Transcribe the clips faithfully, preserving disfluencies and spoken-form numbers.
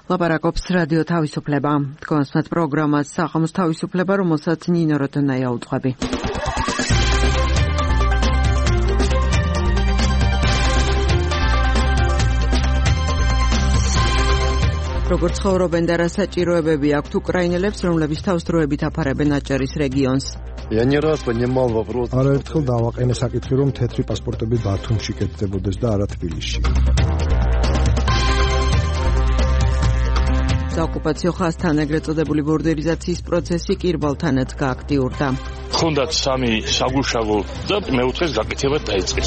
ლაპარაკობს რადიო თავისუფლება. Თქვენსმეთ პროგრამას საღამოს თავისუფლება, რომელსაც ნინო როტონაია უძღვები. როგორც ცხოვრობენ და რა საჭიროებები აქვთ უკრაინელებს, რომლებიც თავს დროებით აფარებენ აჭარის რეგიონს. არაერთხელ დავაყენე საკითხი, რომ თეთრი პასპორტები ბათუმში კეთდებოდეს და არა თბილისში. საოკუპაციო ხაზთან ეგრეთ წოდებული ბორდერიზაციის პროცესი კირბალთანაც გააქტიურდა. ხუნდათ სამი საგუშაგო და მეოთხეს გაკეთება დაიწყეს.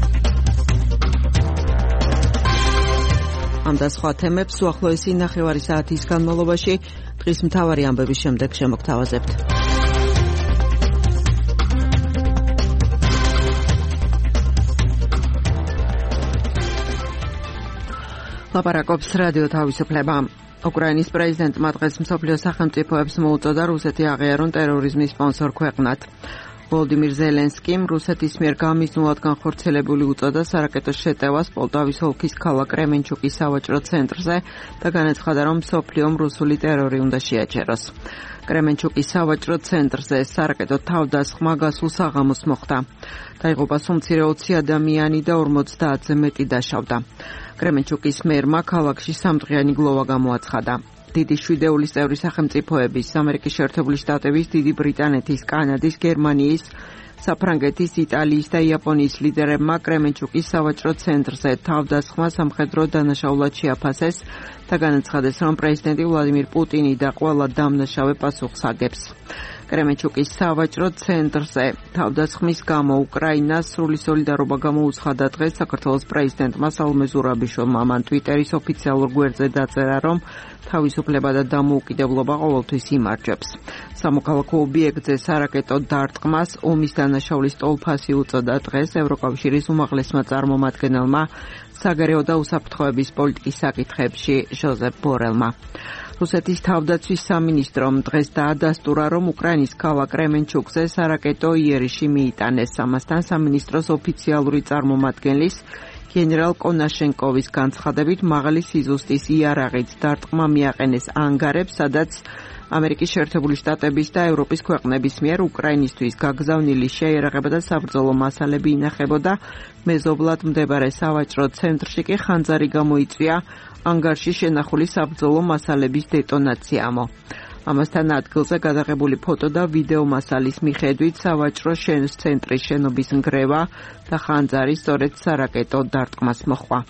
ამ და სხვა თემებს უახლოესი ნახევარი საათის განმავლობაში დღის მთავარი ამბების შემდეგ შემოგთავაზებთ. ლაპარაკობს რადიო თავისუფლება. უკრაინის პრეზიდენტმა დღეს მსოფლიო სახელმწიფოებს მოუწოდა რუსეთი აღიარონ ტერორიზმის სპონსორ ქვეყნად. ვოლოდიმირ ზელენსკიმ რუსეთის მიერ გამიზნულად განხორციელებული უწოდა სარაკეტო შეტევას პოლტავის ოლქის ქალაქ კრემენჩუკის სავაჭრო ცენტრზე და განაცხადა, რომ მსოფლიომ რუსული ტერორი უნდა შეაჩეროს. კრემენჩუკის სავაჭრო ცენტრზე სარაკეტო თავდასხმა გასულ საღამოს მოხდა. დაიღუპა სულ ოცი ადამიანი და ორმოცდაათზე მეტი დაშავდა. კრემენჩუკის მერმა ქალაქში სამდღიანი გლოვა გამოაცხადა. დიდი შვიდეულის წევრი სახელმწიფოების, ამერიკის შეერთებული შტატების, დიდი ბრიტანეთის, კანადის, გერმანიის, საფრანგეთის, იტალიის და იაპონიის ლიდერებმა კრემენჩუკის სავაჭრო ცენტრზე თავდასხმა სამხედრო დანაშაულად შეაფასეს და განაცხადეს, რომ პრეზიდენტი ვლადიმირ პუტინი და ყველა დამნაშავე პასუხს აგებს. კრემენჩუკის სავაჭრო ცენტრზე თავდასხმის გამო უკრაინას სრული სოლიდარობა გამოუცხადა დღეს საქართველოს პრეზიდენტმა სალომე ზურაბიშვილმა. მან ტვიტერის ოფიციალურ გვერდზე დაწერა, რომ თავისუფლება და დამოუკიდებლობა ყოველთვის იმარჯვებს. სამოქალაქო ობიექტზე სარაკეტო დარტყმას ომის დანაშაულის ტოლფასი უწოდა დღეს ევროკავშირის უმაღლესმა წარმომადგენელმა საგარეო და უსაფრთხოების პოლიტიკის საკითხებში ჟოზეფ ბორელმა. რუსეთის თავდაცვის სამინისტრომ დღეს დაადასტურა, რომ უკრაინის ქალაქ კრემენჩუკზე სარაკეტო იერიში მიიტანეს. ამასთან სამინისტროს ოფიციალური წარმომადგენლის გენერალ კონაშენკოვის განცხადებით მაღალი სიზუსტის იარაღით დარტყმა მიაყენეს ანგარებს, სადაც ამერიკის შეერთებული შტატების და ევროპის ქვეყნების მიერ უკრაინისთვის გაგზავნილი შეიარაღება და საბრძოლო მასალები ინახებოდა. მეზობლად მდებარე სავაჭრო ცენტრში კი ხანძარი გამოიწვია ანგარში შენახული საბრძოლო მასალების დეტონაციამო. ამასთან ადგილზე გადაღებული ფოტო და ვიდეო მასალის მიხედვით სავაჭრო ცენტრის შენობის ნგრევა და ხანძარი სწორედ სარაკეტო დარტყმას მოჰყვა.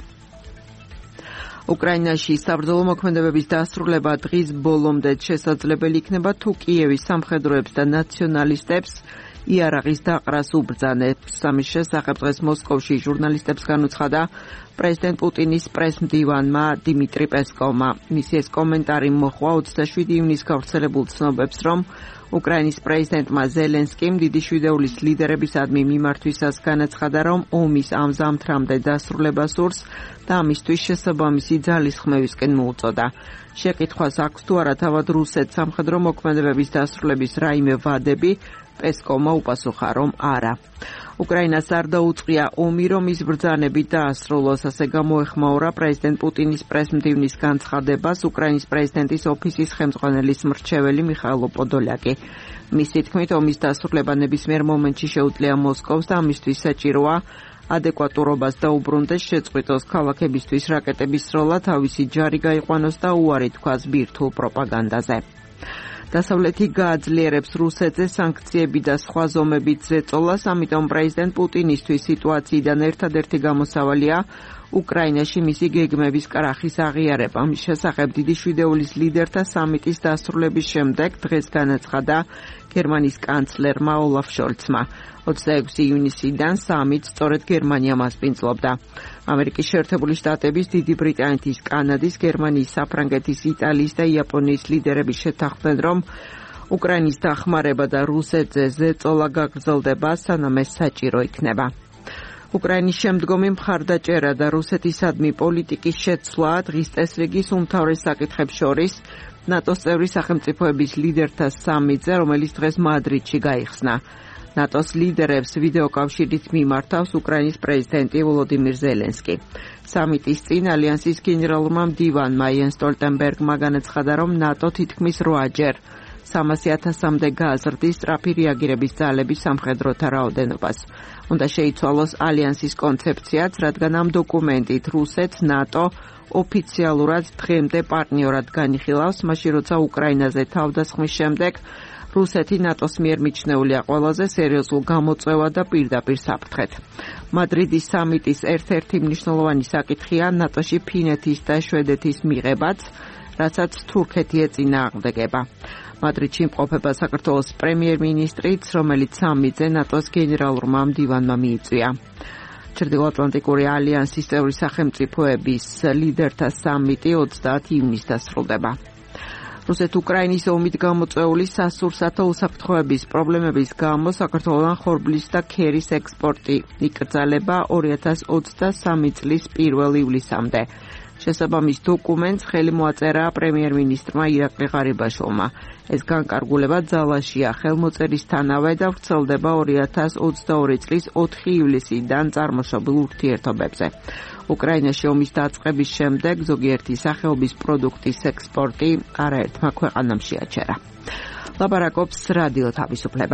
უკრაინაში საბრძოლო მოქმედებების დასრულება დღის ბოლომდე შესაძლებელი იქნება, თუ კიევის სამხედროებს და ნაციონალისტებს იარაღის დაყრას უბრძანებს. ამის შესახებ დღეს მოსკოვში ჟურნალისტებს განუცხადა პრეზიდენტ პუტინის პრესმდივანმა დიმიტრი პესკოვმა. მისი ეს კომენტარი მოჰყვა ოცდაშვიდი ივნის გავრცელებულ ცნობებს, რომ უკრაინის პრეზიდენტმა ზელენსკიმ დიდი შვიდეულის ლიდერებისადმი მიმართვისას განაცხადა, რომ ომის ამ ზამთრამდე დასრულება სურს და ამისთვის შესაბამისი ძალისხმევისკენ მოუწოდა. შეკითხვას აქვს თუ არა თავად რუსეთს სამხედრო მოქმედებების დასრულების რაიმე ვადები, პესკოვმა უპასუხა, რომ არა. უკრაინას არ დაუწყია ომი, რომ ის ბრძანებით დაასრულოს, ასე გამოეხმაურა პრეზიდენტ პუტინის პრესმდივნის განცხადებას უკრაინის პრეზიდენტის ოფისის ხელმძღვანელის მრჩეველი მიხაილო პოდოლაკი. მისი თქმით, ომის დასრულება ნებისმიერ მომენტში შეუძლია მოსკოვს და ამისთვის საჭიროა ადეკვატურობას დაუბრუნდეს, შეწყვიტოს ქალაქებისთვის რაკეტების სროლა, თავისი ჯარი გაიყვანოს და უარი თქვას ბირთვულ პროპაგანდაზე. დასავლეთი გააძლიერებს რუსეთზე სანქციები და სხვა ზომებით ზეწოლას, ამიტომ პრეზიდენტ პუტინისთვის სიტუაციიდან ერთადერთი გამოსავალია უკრაინაში მისი გეგმების კრახის აღიარება. ამის შესახებ დიდი შვიდეულის ლიდერთა სამიტის დასრულების შემდეგ დღეს განაცხადა გერმანიის კანცლერმა ოლაფ შოლცმა. ოცდაექვსი ივნისიდან სამიტს სწორედ გერმანია მასპინძლობდა. ამერიკის შეერთებული შტატების, დიდი ბრიტანეთის, კანადის, გერმანიის, საფრანგეთის, იტალიის და იაპონიის ლიდერები შეთანხმდნენ, რომ უკრაინის დახმარება და რუსეთზე ზეწოლა გაგრძელდება, სანამ ეს საჭირო იქნება. უკრაინის შემდგომი მხარდაჭერა და რუსეთისადმი პოლიტიკის შეცვლა დღის წესრიგის უმთავრეს საკითხებს შორის ნატოს წევრი სახელმწიფოების ლიდერთა სამიტზე, რომელიც დღეს მადრიდში გაიხსნა. ნატოს ლიდერებს ვიდეოკავშირით მიმართავს უკრაინის პრეზიდენტი ვოლოდიმირ ზელენსკი. სამიტის წინ ალიანსის გენერალურმა მდივანმა იენს სტოლტენბერგმა განაცხადა, რომ ნატო თითქმის რვაჯერ სამასი ათასამდე გააზრდის სწრაფი რეაგირების ძალების სამხედროთა რაოდენობას. უნდა შეიცვალოს ალიანსის კონცეფციაც, რადგან ამ დოკუმენტით რუსეთს ნატო ოფიციალურად დღემდე პარტნიორად განიხილავს, მაშინ როცა უკრაინაზე თავდასხმის შემდეგ რუსეთი ნატოს მიერ მიჩნეულია ყველაზე სერიოზულ გამოწვევა და პირდაპირ საფრთხედ. მადრიდის სამიტის ერთ-ერთი მნიშვნელოვანი საკითხია ნატოში ფინეთის და შვედეთის მიღებაც, რასაც თურქეთი ეწინააღმდეგება. მადრიდში იმყოფება საქართველოს პრემიერ-მინისტრიც, რომელიც სამიტზე ნატოს გენერალურმა მდივანმა მიიწვია. ჩრდილოატლანტიკური ალიანსის წევრი სახელმწიფოების ლიდერთა სამიტი ოცდაათი ივნისს დასრულდება. რუსეთ-უკრაინის ომით გამოწვეული სასურსათო უსაფრთხოების პრობლემების გამო საქართველოდან ხორბლის და ქერის ექსპორტი იკრძალება ორი ათას ოცდასამი წლის პირველ ივლისამდე. შესაბამის დოკუმენტს ხელი მოაწერა პრემიერ-მინისტრმა ირაკლი ღარიბაშვილმა. ეს განკარგულება ძალაშია ხელმოწერისთანავე და ვრცელდება ორი ათას ოცდაორი წლის ოთხი ივლისიდან წარმოშობილ ურთიერთობებზე. უკრაინაში ომის დაწყების შემდეგ ზოგიერთი სახეობის პროდუქტის ექსპორტი არაერთმა ქვეყანამ შეაჩერა. ლაპარაკობს რადიო თავისუფლება.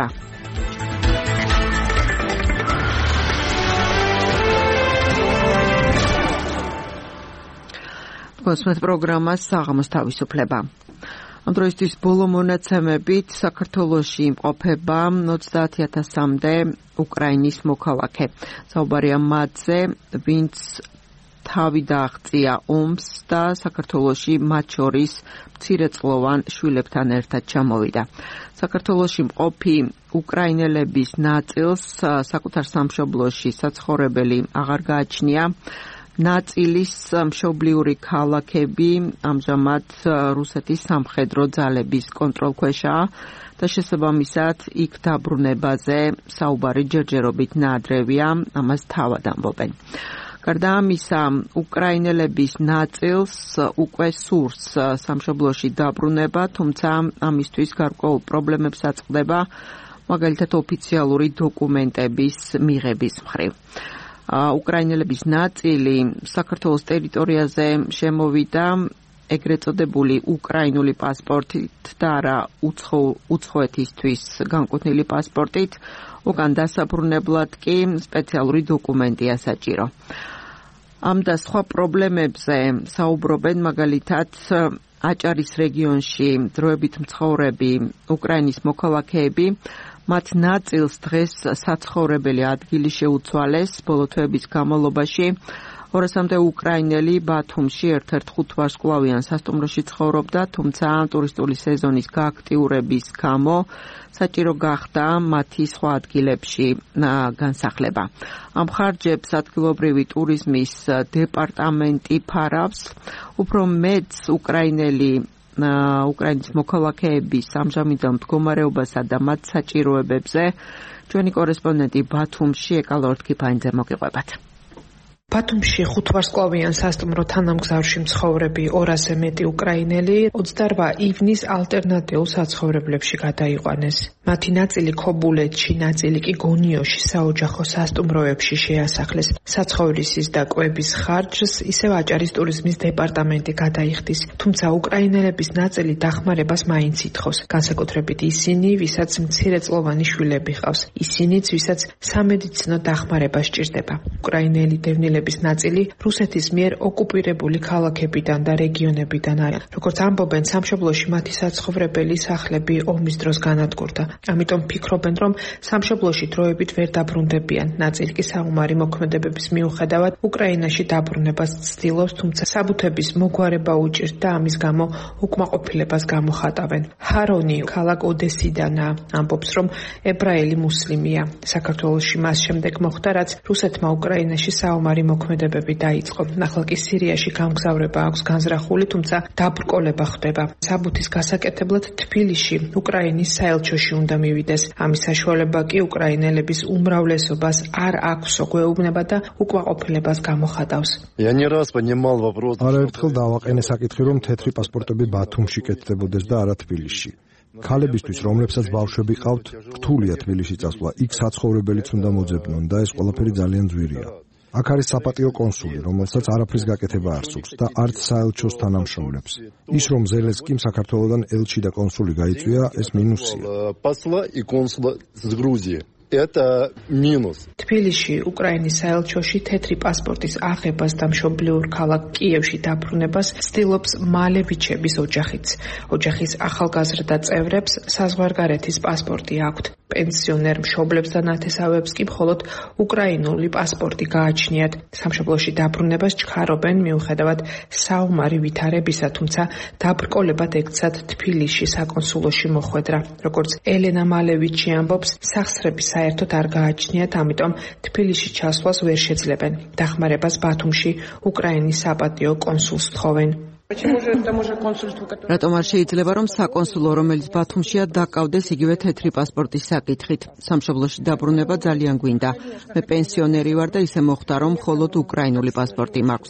მოსმეთ პროგრამას საღამოს თავისუფლება. ამ დროისთვის ბოლო მონაცემებით საქართველოში იმყოფება ოცდაათი ათასამდე უკრაინის მოქალაქე. საუბარია მათზე, ვინც თავი დააღწია ომს და საქართველოში მათ შორის მცირეწლოვან შვილებთან ერთად ჩამოვიდა. საქართველოში მყოფი უკრაინელების ნაწილს საკუთარ სამშობლოში საცხოვრებელი აღარ გააჩნია. ნაწილის მშობლიური ქალაქები ამჟამად რუსეთის სამხედრო ძალების კონტროლქვეშაა და შესაბამისად იქ დაბრუნებაზე საუბარი ჯერჯერობით ნაადრევია, ამას თავად ამბობენ. გარდა ამისა, უკრაინელების ნაწილს უკვე სურს სამშობლოში დაბრუნება, თუმცა ამისთვის გარკვეულ პრობლემებს აწყდება, მაგალითად ოფიციალური დოკუმენტების მიღების მხრივ. უკრაინელების ნაწილი საქართველოს ტერიტორიაზე შემოვიდა ეგრეთ წოდებული უკრაინული პასპორტით და არა უცხოეთისთვის განკუთვნილი პასპორტით, უკან დასაბრუნებლად კი სპეციალური დოკუმენტია საჭირო. ამ და სხვა პრობლემებზე საუბრობენ მაგალითად აჭარის რეგიონში დროებით მცხოვრები უკრაინის მოქალაქეები. მათ ნაწილს დღეს საცხოვრებელი ადგილი შეუცვალეს ბოლო თვეების განმავლობაში. ორასამდე უკრაინელი ბათუმში ერთ-ერთ ხუთვარსკვლავიან სასტუმროში ცხოვრობდა, თუმცა ტურისტული სეზონის გააქტიურების გამო საჭირო გახდა მათი სხვა ადგილებში განსახლება. ამ ხარჯებს ადგილობრივი ტურიზმის დეპარტამენტი ფარავს. უფრო მეც უკრაინელი უკრაინის მოქალაქეების ამჟამინდელ მდგომარეობასა და მათ საჭიროებებზე ჩვენი კორესპონდენტი ბათუმში ეკალორდ კიფაინძე მოგიყვებათ. ბათუმში ხუთვარსკვლავიან სასტუმრო თანამგზავრში მცხოვრები ორასზე მეტი უკრაინელი ოცდარვა ივნის ალტერნატიულ საცხოვრებლებში გადაიყვანეს. მათი ნაწილი ქობულეთში, ნაწილი კი გონიოში საოჯახო სასტუმროებში შეასახლეს. საცხოვრისის და კვების ხარჯს ისევ აჭარის ტურიზმის დეპარტამენტი გადაიხდის, თუმცა უკრაინელების ნაწილი დახმარებას მაინც ითხოვს, განსაკუთრებით ისინი, ვისაც მცირეწლოვანი შვილები ჰყავს, ისინიც, ვისაც სამედიცინო დახმარება სჭირდება. უკრაინელი დევნილების ნაწილი რუსეთის მიერ ოკუპირებული ქალაქებიდან და რეგიონებიდან არის. როგორც ამბობენ, სამშობლოში მათი საცხოვრებელი სახლები ომის დროს განადგურდა. ამიტომ ფიქრობენ, რომ სამშობლოში დროებით ვერ დაბრუნდებიან. ნაწილი კი საომარი მოქმედებების მიუხედავად უკრაინაში დაბრუნებას ცდილობს, თუმცა საბუთების მოგვარება უჭირთ და ამის გამო უკმაყოფილებას გამოხატავენ. ჰარონი ქალაქ ოდესიდანაა, ამბობს, რომ ებრაელი მუსლიმია. საქართველოში მას შემდეგ მოხდა, რაც რუსეთმა უკრაინაში საომარი მოქმედებები დაიწყო. ახლა კი სირიაში გამგზავრება აქვს განზრახული, თუმცა დაბრკოლება ხდება. საბუთის გასაკეთებლად თბილისში უკრაინის საელჩოში უნდა მივიდეს. ამის საშუალება კი უკრაინელების უმრავლესობას არ აქვს, გვეუბნება და უკმაყოფილებას გამოხატავს. არაერთხელ დავაყენე საკითხი, რომ თეთრი პასპორტები ბათუმში კეთდებოდეს და არა თბილისში. ქალებისთვის, რომლებსაც ბავშვები ყავთ, რთულია თბილისში წასვლა. იქ საცხოვრებელიც უნდა მოძებნონ და ეს ყველაფერი ძალიან ძვირია. აქ არის საპატიო კონსული, რომელსაც არაფრის გაკეთება არ სურს და არც საელჩოს თანამშრომლებს. ის რომ ზელენსკიმ საქართველოდან ელჩი და კონსული გაიწვია, ეს მინუსია. Посла и консула с Грузии. Это минус. თბილისში, უკრაინის საელჩოში თეთრი პასპორტის აღებას და მშობლიურ ქალაქ კიევში დაბრუნებას ცდილობს მალევიჩების ოჯახიც. ოჯახის ახალგაზრდა წევრებს საზღვარგარეთის პასპორტი აქვთ. პენსიონერ მშობლებს და ნათესავებს კი მხოლოდ უკრაინული პასპორტი გააჩნიათ. სამშობლოში დაბრუნებას ჩქარობენ მიუხედავად საომარი ვითარებისა, თუმცა დაბრკოლებად ექცათ თბილისში საკონსულოში მოხვედრა. როგორც ელენა მალევიჩი ამბობს, სახსრების საერთოდ არ გააჩნიათ, ამიტომ თბილისში ჩასვლას ვერ შეძლებენ. დახმარებას ბათუმში უკრაინის საპატიო კონსულს თხოვენ. რატომ არ შეიძლება რომ საკონსულო, რომელიც ბათუმშია, დაკავდეს იგივე თეთრი პასპორტის საკითხით? სამშობლოში დაბრუნება ძალიან გვინდა. მე პენსიონერი ვარ და ისე მოხდა, რომ მხოლოდ უკრაინული პასპორტი მაქვს.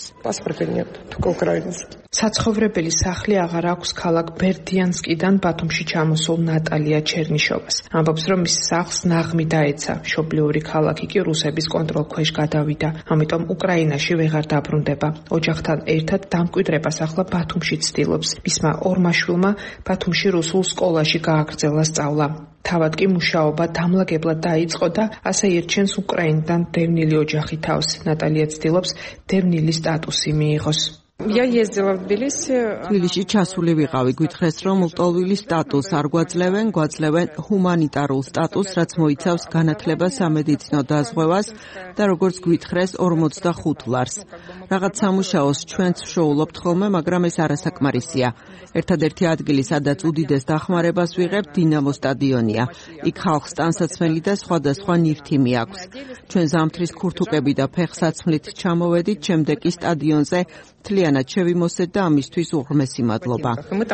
საცხოვრებელი სახლი აღარ აქვს ქალაქ ბერდიანსკიდან ბათუმში ჩამოსულ ნატალია ჩერნიშოვას. ამბობს, რომ მის სახლს ნაღმი დაეცა. მშობლიური ქალაქი კი რუსების კონტროლქვეშ გადავიდა. ამიტომ უკრაინაში ვეღარ დაბრუნდება. ოჯახთან ერთად დამკვიდრებას ახლა ბათუმში ცდილობს. მისმა ორმა შვილმა ბათუმში რუსულ სკოლაში გააგრძელა სწავლა. თავად კი მუშაობა დამლაგებლად დაიწყო და ასე ირჩენს უკრაინიდან დევნილი ოჯახი თავს. ნატალია ცდილობს დევნილი სტატუსი მიიღოს. თბილისში ჩასული ვიყავი, გვითხრეს რომ ლტოლვილი სტატუსს არ გვაძლევენ, გვაძლევენ ჰუმანიტარულ სტატუსს, რაც მოიცავს განათლებას, სამედიცინო დაზღვევას და როგორც გვითხრეს ორმოცდახუთ ლარს. რაღაც სამუშაოს ჩვენც ვშოულობთ ხოლმე, მაგრამ ეს არასაკმარისია. ერთადერთი ადგილი, სადაც უდიდეს დახმარებას ვიღებთ, დინამო სტადიონია. იქ ხალხს ტანსაცმელი და სხვადასხვა ნივთიმი აქვს. ჩვენ ზამთრის ქურთუკები და ფეხსაცმლით ჩამოვედით, შემდეგ კი სტადიონზე მთლიანად შევიმოსეთ და ამისთვის უღრმესი მადლობა.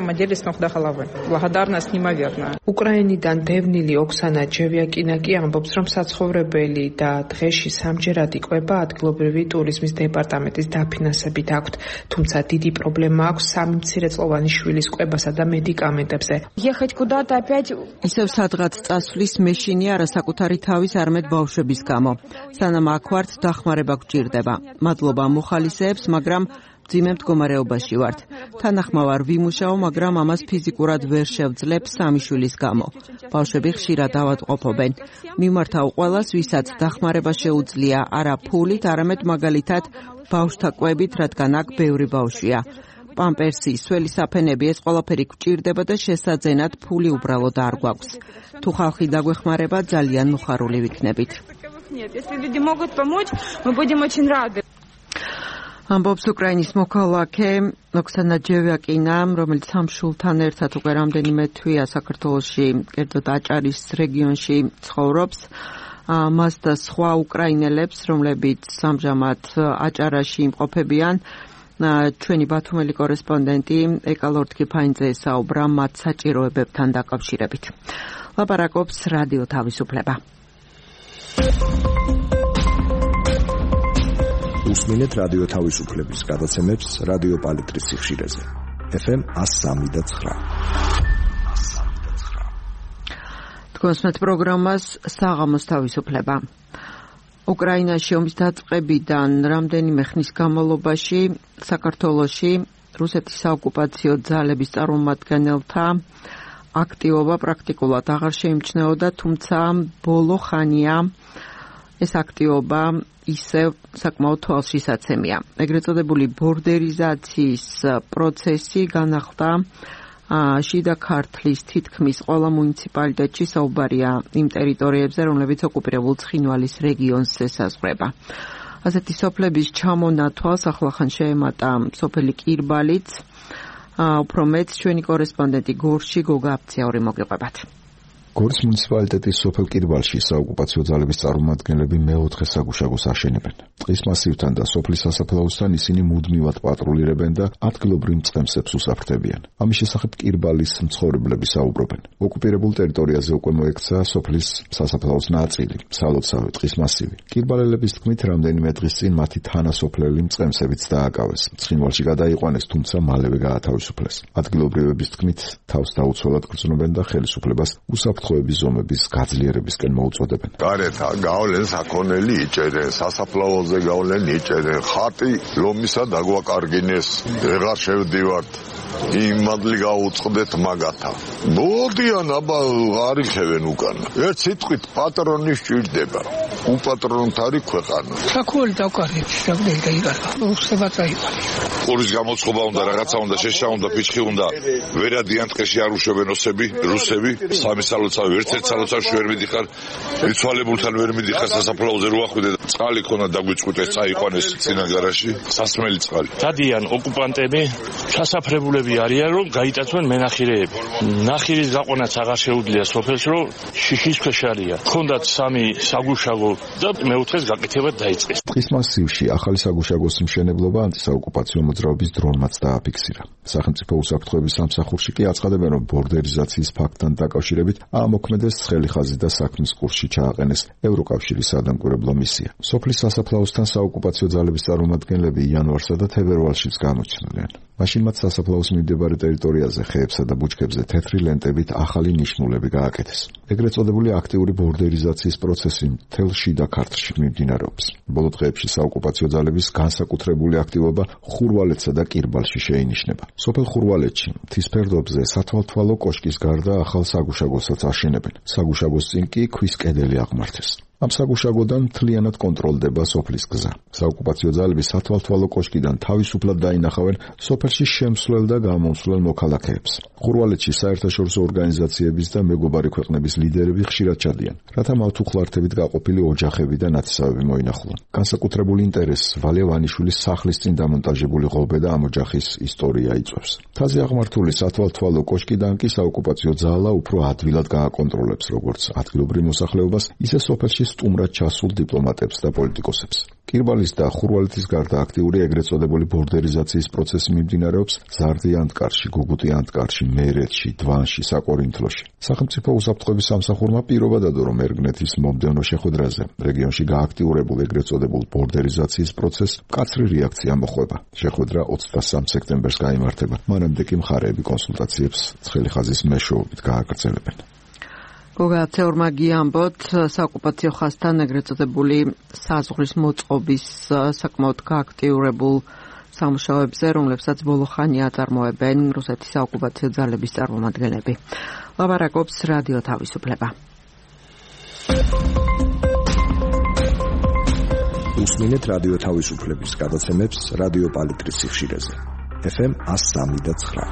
უკრაინიდან დევნილი ოქსანა ჯევიაკინა კი ამბობს, რომ საცხოვრებელი და დღეში სამჯერად იყვება ადგილობრივი ტურიზმის დეპარტამენტის დაფინანსებით აქვთ, თუმცა დიდი პრობლემა აქვს სამი მცირეწლოვანი შვილის კვებასა და მედიკამენტებზე. ისევ სადღაც წასვლის მეშინი არა საკუთარი თავის არამედ ბავშვების გამო. სანამ აქ ვართ, დახმარება გვჭირდება. მადლობა მოხალისეებს, მაგრამ ძიმე მდგომარეობაში ვართ. თანახმავარ ვიმუშაო, მაგრამ ამას ფიზიკურად ვერ შევძლებ სამი შვილის გამო. ბავშვები ხშირად ავადმყოფობენ. მიმართავ ყველას, ვისაც დახმარება შეუძლია, არა ფულით, არამედ მაგალითად ბავშვთა კვებით, რადგან აქ ბევრი ბავშვია. პამპერსი, სველი საფენები, ეს ყველაფერი გვჭირდება და შესაძენად ფული უბრალოდ არ გვაქვს. თუ ხალხი დაგვეხმარება, ძალიან მოხარული ვიქნებით. ამბობს უკრაინის მოქალაქე ოქსანა ჯევიაკინა, რომელიც ამ შულთან ერთად უკვე რამდენიმე თვეა საქართველოში, კერძოდ აჭარის რეგიონში ცხოვრობს. მას და სხვა უკრაინელებს, რომლებიც ამჟამად აჭარაში იმყოფებიან, ჩვენი ბათუმელი კორესპონდენტი ეკალორდ კიფაინძე საუბრა მათ საჭიროებებთან დაკავშირებით. ლაპარაკობს რადიო თავისუფლება. უსმინეთ რადიო თავისუფლების გადაცემებს რადიო პალიტრის სიხშირეზე. ეფ ემ one oh three და nine. თქვენს პროგრამას საღამოს თავისუფლება. უკრაინაში ომის დაწყებიდან რამდენიმე ხნის განმავლობაში საქართველოში რუსეთის საოკუპაციო ძალების წარმომადგენელთა აქტივობა პრაქტიკულად აღარ შეიმჩნეოდა, თუმცა ბოლო ხანია ეს აქტივობა ისევ საკმაოდ თვალშისაცემია. ეგრეთ წოდებული ბორდერიზაციის პროცესი განახლდა შიდა ქართლის თითქმის ყველა მუნიციპალიტეტში, საუბარია იმ ტერიტორიებზე, რომლებიც ოკუპირებულ ცხინვალის რეგიონს ესაზღვრება. ასეთი სოფლების ჩამონათვალს ახლახან შეემატა სოფელი კირბალიც, უფრო მეც ჩვენი კორესპონდენტი გორში გოგა აფციაური მოგიყვებათ. გორის მუნიციპალიტეტის სოფელ კირბალში საოკუპაციო ძალების წარმომადგენლები მეოთხე საგუშაგოს აშენებენ. ტყის მასივთან და სოფლის სასაფლაოსთან ისინი მუდმივად პატრულირებენ და ადგილობრივ მწყემსებს უსაფრთხებიან. ამის შესახებ კირბალის მცხოვრებლები საუბრობენ. ოკუპირებულ ტერიტორიაზე უკვე მოექცა სოფლის სასაფლაოს ნაწილი, სალოცავი ტყის მასივი. კირბალელების თქმით, რამდენიმე დღის წინ მათი თანასოფლელი მწყემსებიც დააკავეს. ცხინვალში გადაიყვანეს, თუმცა მალევე გაათავისუფლეს. ადგილობრივების თქმით, თავს დაუცველად გრძნობენ და ხელისუფლებას უსაფრთხოების ზომების გაძლიერებისკენ მოუწოდებენ. გარეთ გავლენ საქონელი იჭერენ, სასაფლაოზე გავლენ იჭერენ, ხატი ლომისა დაგვაკარგინეს, ვეღარ შევდივართ. იმადლი გაუწყდეთ მაგათა. მოდიან აბა არიხევენ უკან. ერთ სიტყვით პატრონი სჭირდება. უპატრონთ არის ქვეყანა. საქონელი დავკარგეთ, რამდენი გაიგარდა. უსება წაიყვანე. ყურის გამოწყობა უნდა, რაღაცა უნდა, შეშა უნდა, ფიჩხი უნდა. ვერადიან ტყეში არ უშვებენ ოსები, რუსები, სამი სალოცავი, ერთ-ერთ სალოცავში ვერ მიდიხარ, მიცვალებულთან ვერ მიდიხარ, სასაფლაოზე რო ახვიდე და წყალი ქონა დაგვიწყვიტეს, წაიყვანეს წინა გარაში, სასმელი წყალი. დადიან ოკუპანტები, ჩასაფრებულები არიან, რომ გაიტაცვენ მენახირეები. ნახირის გაყვანაც აღარ შეუძლია სოფელს, რომ შიშის ქვეშ არიან. ჰქონდათ სამი საგუშაგო და მეოთხეს გაკეთება დაიწყეს. ტყის მასივში ახალი საგუშაგოს მშენებლობა ანტისაოკუპაციო მოძრაობის დრონმაც დააფიქსირა. სახელმწიფო უსაფრთხოების სამსახურში კი აცხადებენ, რომ ბორდერიზაციის ფაქტთან დაკავშირებით აამოქმედეს ცხელი ხაზი და საქმის კურსში ჩააყენეს ევროკავშირის სადამკვირვებლო მისია. სოფლის სასაფლაოსთან საოკუპაციო ძალების წარმომადგენლები იანვარსა და თებერვალშიც გამოჩნდნენ. მაშინ მათ სასაფლაოს მიმდებარე ტერიტორიაზე ხეებსა და ბუჩქებზე თეთრი ლენტებით ახალი ნიშნულები გააკეთეს. ეგრეთ წოდებული აქტიური ბორდერიზაციის პროცესი მთელ შიდა ქართლში მიმდინარეობს. ბოლო დღეებში საოკუპაციო ძალების განსაკუთრებული აქტივობა ხურვალეთსა და კირბალში შეინიშნება. სოფელ ხურვალეთში მთის ფერდობზე სათვალთვალო კოშკის გარდა ახალ საგუშაგოსაც აშენებენ. საგუშაგოს წინ კი ქვის კედელი აღმართეს. ამ საგუშაგოდან მთლიანად კონტროლდება სოფლის გზა. საოკუპაციო ძალები სათვალთვალო კოშკიდან თავისუფლად დაინახავენ სოფელში შემსვლელ და გამოსვლელ მოქალაქეებს. ხურვალეთში საერთაშორისო ორგანიზაციების და მეგობარი ქვეყნების ლიდერები ხშირად ჩადიან, რათა მათ უხლართებით გაყოფილი ოჯახები და ნათესავები მოინახულონ. განსაკუთრებული ინტერესს ვალე ვანიშვილის სახლის წინ დამონტაჟებული ღობე და ამ ოჯახის ისტორია იწვევს. მთაზე აღმართული სათვალთვალო კოშკიდან კი საოკუპაციო ძალა უფრო ადვილად გააკონტროლებს როგორც ადგილობრივ მოსახლეობას, ისე სოფელში სტუმრად ჩასულ დიპლომატებს და პოლიტიკოსებს. კირბალის და ხურვალეთის გარდა აქტიური ეგრეთ წოდებული ბორდერიზაციის პროცესი მიმდინარეობს ზარდიანთკარში, გუგუტიანთკარში, მერეთში, დვანში, საკორინთლოში. სახელმწიფო უსაფრთხოების სამსახურმა პირობა დადო, რომ ერგნეთის მომდევნო შეხვედრაზე რეგიონში გააქტიურებულ ეგრეთ წოდებულ ბორდერიზაციის პროცესს მკაცრი რეაქცია მოხვება. შეხვედრა ოცდასამ სექტემბერს გაიმართება. მანამდე კი მხარეები კონსულტაციებს ცხელი ხაზის მეშვეობით გააგრძელებენ. გოგაცეორმა გიამბოთ საოკუპაციო ხაზთან ეგრეთ წოდებული საზღვრის მოწყობის საკმაოდ გააქტიურებულ სამუშაოებზე, რომლებსაც ბოლო ხანია აწარმოებენ რუსეთის საოკუპაციო ძალების წარმომადგენლები. ლაპარაკობს რადიო თავისუფლება. უსმინეთ რადიო თავისუფლების გადაცემებს რადიო პალიტრის სიხშირეზე. ეფ ემ one oh three და nine.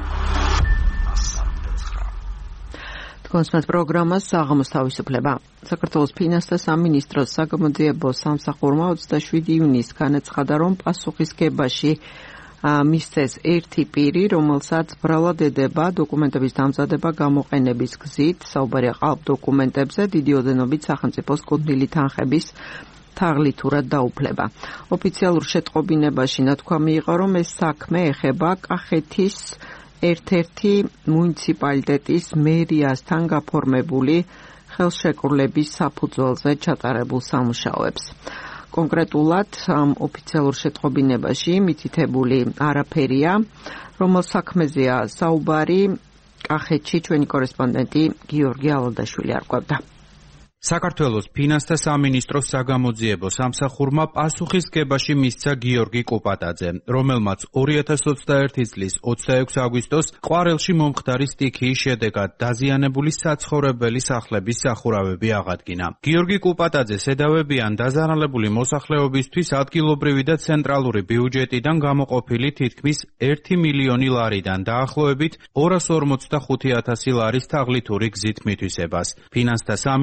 კონსმეთ პროგრამას საღამოს თავისუფლება. საქართველოს ფინანსთა სამინისტროს საგამოძიებო სამსახურმა ოცდაშვიდი ივნისს განაცხადა, რომ პასუხისგებაში მისცეს ერთი პირი, რომელსაც ბრალად ედება დოკუმენტების დამზადება გამოყენების გზით, საუბარია ყალბ დოკუმენტებზე, დიდი ოდენობით სახელმწიფოს კუთვნილი თანხების თაღლითურად დაუფლება. ოფიციალურ შეტყობინებაში ნათქვამი იყო, რომ ეს საქმე ეხება კახეთის ერთ-ერთი მუნიციპალიტეტის მერიასთან გაფორმებული ხელშეკრულების საფუძველზე ჩატარებულ სამუშაოებს. კონკრეტულად ამ ოფიციალურ შეტყობინებაში მითითებული არაფერია, რომელ საქმეზეა საუბარი, კახეთში ჩვენი კორესპონდენტი გიორგი ალოდაშვილი არკვევდა. საქართველოს ფინანსთა სამინისტროს საგამოძიებო სამსახურმა პასუხისგებაში მისცა გიორგი კუპატაძე, რომელმაც ორი ათას ოცდაერთი წლის ოცდაექვსი აგვისტოს ყვარელში მომხდარი სტიქიის შედეგად დაზიანებული საცხოვრებელი სახლების სახურავები აღადგინა. გიორგი კუპატაძე შედავებიან დაზარალებული მოსახლეობისთვის ადგილობრივი და ცენტრალური ბიუჯეტიდან გამოყოფილი თითქმის ერთი მილიონი ლარიდან დაახლოებით ორას ორმოცდახუთი ათასი ლარის თაღლითური გზით მითვისებას. ფინანსთა სამინისტრო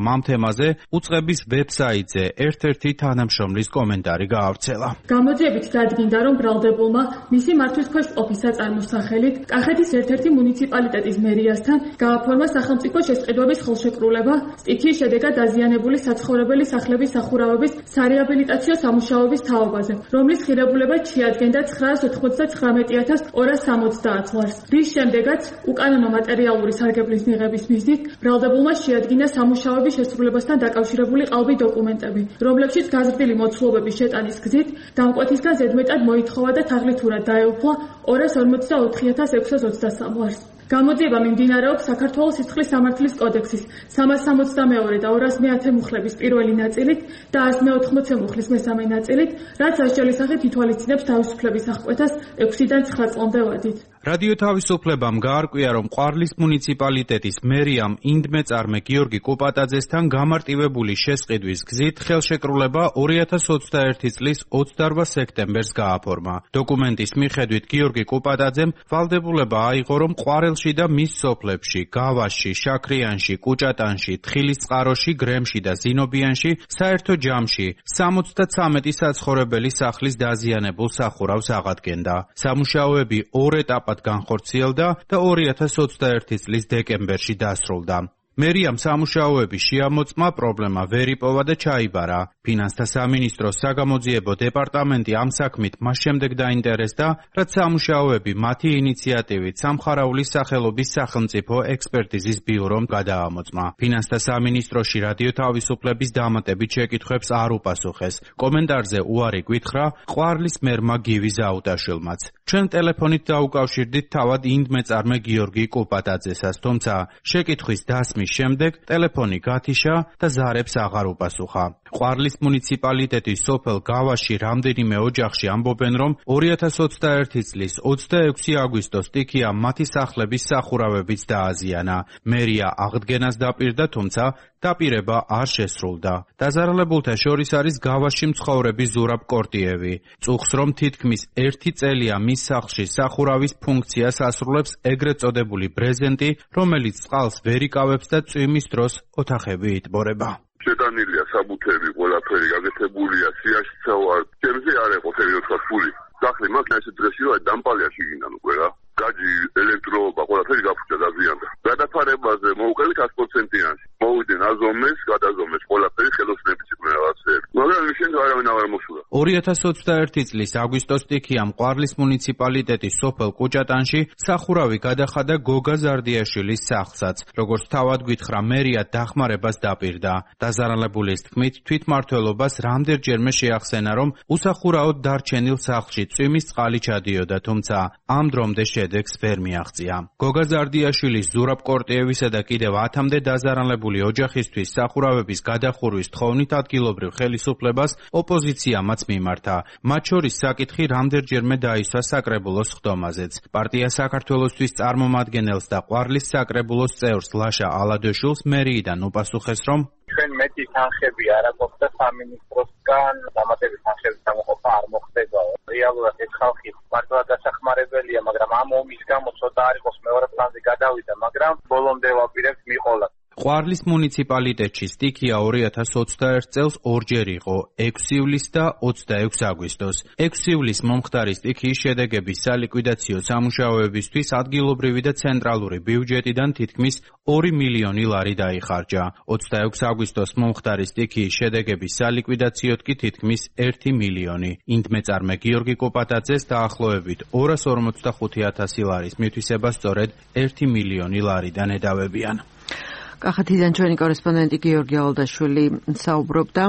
ამ თემაზე უწყების ვებსაიტზე ერთ-ერთი თანამშრომლის კომენტარი გაავრცელა. გამოძიებით დადგინდა, რომ ბრალდებულმა მისი მართვის ქვეშ ყოფი საწარმოსახელით კახეთის ერთ-ერთი მუნიციპალიტეტის მერიასთან გააფორმა სახელმწიფო შესყიდვების ხელშეკრულება სტიქიის შედეგად დაზიანებული საცხოვრებელი სახლების სახურავების სარეაბილიტაციო სამუშაოების თაობაზე, რომლის ღირებულებაც შეადგენდა ცხრაას ოთხმოცდათხრამეტი ათას ორას სამოცდაათ ლარს, რის შემდეგაც უკანონო მატერიალური სარგებლის მიღების მიზნით ბრალდებულმა შეადგინა სამუშაოების შესრულებასთან დაკავშირებული ყალბი დოკუმენტები, რომლებშიც გაზრდილი მოცულობების შეტანის გზით დამკვეთისგან ზედმეტად მოითხოვა და თაღლითურად დაეუფლა ორას ორმოცდაოთხი ათას ექვსას ოცდასამ ლარს. გამოძიება მიმდინარეობს საქართველოს სისხლის სამართლის კოდექსის სამას სამოცდამეორე და ორას მეათე მუხლების პირველი ნაწილით და არს მეოთხმოცე მუხლის მესამე ნაწილით, რაც სასჯელის სახით ითვალისწინებს თავისუფლების აღკვეთას ექვსიდან ცხრა წლამდე ვადით. რადიო თავისუფლებამ გაარკვია, რომ ყვარლის მუნიციპალიტეტის მერიამ ინდმეწარმე გიორგი კუპატაძესთან გამარტივებული შესყიდვის გზით ხელშეკრულება ორი ათას ოცდაერთი წლის ოცდაორ სექტემბერს გააფორმა. დოკუმენტის მიხედვით გიორგი კუპატაძემ ვალდებულება აიღო, რომ ყვარელში და მის სოფლებში, გავაში, შაქრიანში, კუჭატანში, თხილისწყაროში, გრემში და ზინობიანში საერთო ჯამში სამოცდათვრამეტი საცხოვრებელი სახლის დაზიანებულ სახურავს აღადგენდა. სამუშაოები ორ ეტაპად განხორციელდა და ორი ათას ოცდაერთი წლის დეკემბერში დასრულდა. მერიამ სამუშაოების შეამოწმა პრობლემა ვერ იპოვა და ჩაიბარა. ფინანსთა სამინისტროს საგამოძიებო დეპარტამენტი ამ საქმით მას შემდეგ დაინტერესდა, რაც სამუშაოები მათი ინიციატივით სამხარაულის სახელობის სახელმწიფო ექსპერტიზის ბიურომ გადაამოწმა. ფინანსთა სამინისტროში რადიო თავისუფლების დამატებით შეკითხვებს არ უპასუხეს. კომენტარზე უარი გვითხრა ყვარლის მერმა გივი ზაუტაშვილმაც. ჩვენ ტელეფონით დაუკავშირდით თავად ინდმეწარმე გიორგი კუპატაძესას, თუმცა შეკითხვის დასმის შემდეგ ტელეფონი გათიშა და ზარებს აღარ უპასუხა. ყვარლის მუნიციპალიტეტის სოფელ გავაში რამდენიმე ოჯახში ამბობენ, რომ ორი ათას ოცდაერთი წლის ოცდაექვსი აგვისტოს სტიქიამ მათი სახლების სახურავებიც დააზიანა. მერია აღდგენას დაპირდა, თუმცა დაპირება არ შესრულდა. დაზარალებულთა შორის არის გავაში მცხოვრები ზურაბ კორტიევი. წუხს, რომ თითქმის ერთი წელია მის სახლში სახურავის ფუნქციას ასრულებს ეგრეთ წოდებული ბრეზენტი, რომელიც წყალს ვერ იკავებს და წვიმის დროს ოთახები იტბორება. შეტანილია საბუთები, ყველაფერი გაკეთებულია, სიაშიცა ვარ. ჩემზე არ ეყო თერთმეტ ფული. სახლი მას ესე დრესი რა დამპალია შიგნიდან უკვე რა. გაჯი, ელექტროობა, ყველაფერი გაფუჭდა დაზიანდა. გადაფარებაზე მოვუყევით ათი პროცენტიანში. მოვიდნენ აზომეს, გადაზომეს, ყველაფერი ხელოსნების იყვნენ რაღაცეები. მაგრამ შენ არავინ აღარ მოსულა. ორი ათას ოცდაერთი წლის აგვისტოს სტიქიამ ყვარლის მუნიციპალიტეტის სოფელ კუჭატანში სახურავი გადახადა გოგა ზარდიაშვილის სახლსაც. როგორც თავად გვითხრა, მერია დახმარებას დაპირდა. დაზარალებულის თქმით, თვითმმართველობას რამდენჯერმე შეახსენა, რომ უსახურაოდ დარჩენილ სახლში წვიმის წყალი ჩადიოდა, თუმცა ამ დრომდე შედეგს ვერ მიაღწია. გოგა ზარდიაშვილის, ზურაბ კორტიევისა და კიდევ ათამდე დაზარალებული ოჯახისთვის სახურავების გადახურვის თხოვნით ადგილობრივ ხელისუფლებას ოპოზიციამაც მიმართა. მათ შორის საკითხი რამდენჯერმე დაისვა საკრებულოს ხდომაზეც. პარტია საქართველოსთვის წარმომადგენელს და ყვარლის საკრებულოს წევრს ლაშა ალადოშვილს მერიიდან უპასუხეს, რომ ჩვენ მეტი თანხები არ აგვაქვს და სამინისტროსგან დამატებით თანხების გამოყოფა არ მოხდება. რეალურად ეს ხალხი მართლა დასახმარებელია, მაგრამ ამ ომის გამო ცოტა არ იყოს მეორე პლანზე გადავიდა, მაგრამ ბოლომდე ვაპირებთ მიყოლა. ყვარლის მუნიციპალიტეტში სტიქია ორი ათას ოცდაერთ წელს ორჯერ იყო, ექვსი ივლისს და ოცდაექვსი აგვისტოს. ექვსი ივლისს მომხდარი სტიქიის შედეგების სალიკვიდაციო სამუშაოებისთვის ადგილობრივი და ცენტრალური ბიუჯეტიდან თითქმის ორი მილიონი ლარი დაიხარჯა. ოცდაექვსი აგვისტოს მომხდარი სტიქიის შედეგების სალიკვიდაციოდ კი თითქმის ერთი მილიონი. ინდმეწარმე გიორგი კუპატაძეს დაახლოებით ორას ორმოცდახუთი ათასი ლარის მითვისება სწორედ ერთი მილიონი ლარიდან ედავებიან. კახეთიდან ჩვენი კორესპონდენტი გიორგი ალდაშვილი საუბრობდა.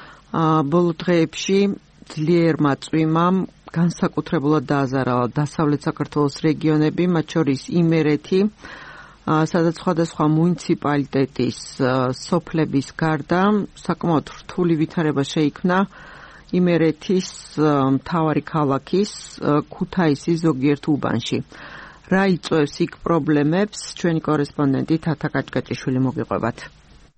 ბოლო დღეებში ძლიერმა წვიმამ განსაკუთრებულად დააზარალა დასავლეთ საქართველოს რეგიონები, მათ შორის იმერეთი, სადაც სხვადასხვა მუნიციპალიტეტის სოფლების გარდა საკმაოდ რთული ვითარება შეიქმნა იმერეთის მთავარი ქალაქის ქუთაისის ზოგიერთ უბანში. რა იწვევს იქ პრობლემებს, ჩვენი კორესპონდენტი თათა კაჭკაჭიშვილი მოგიყვებათ.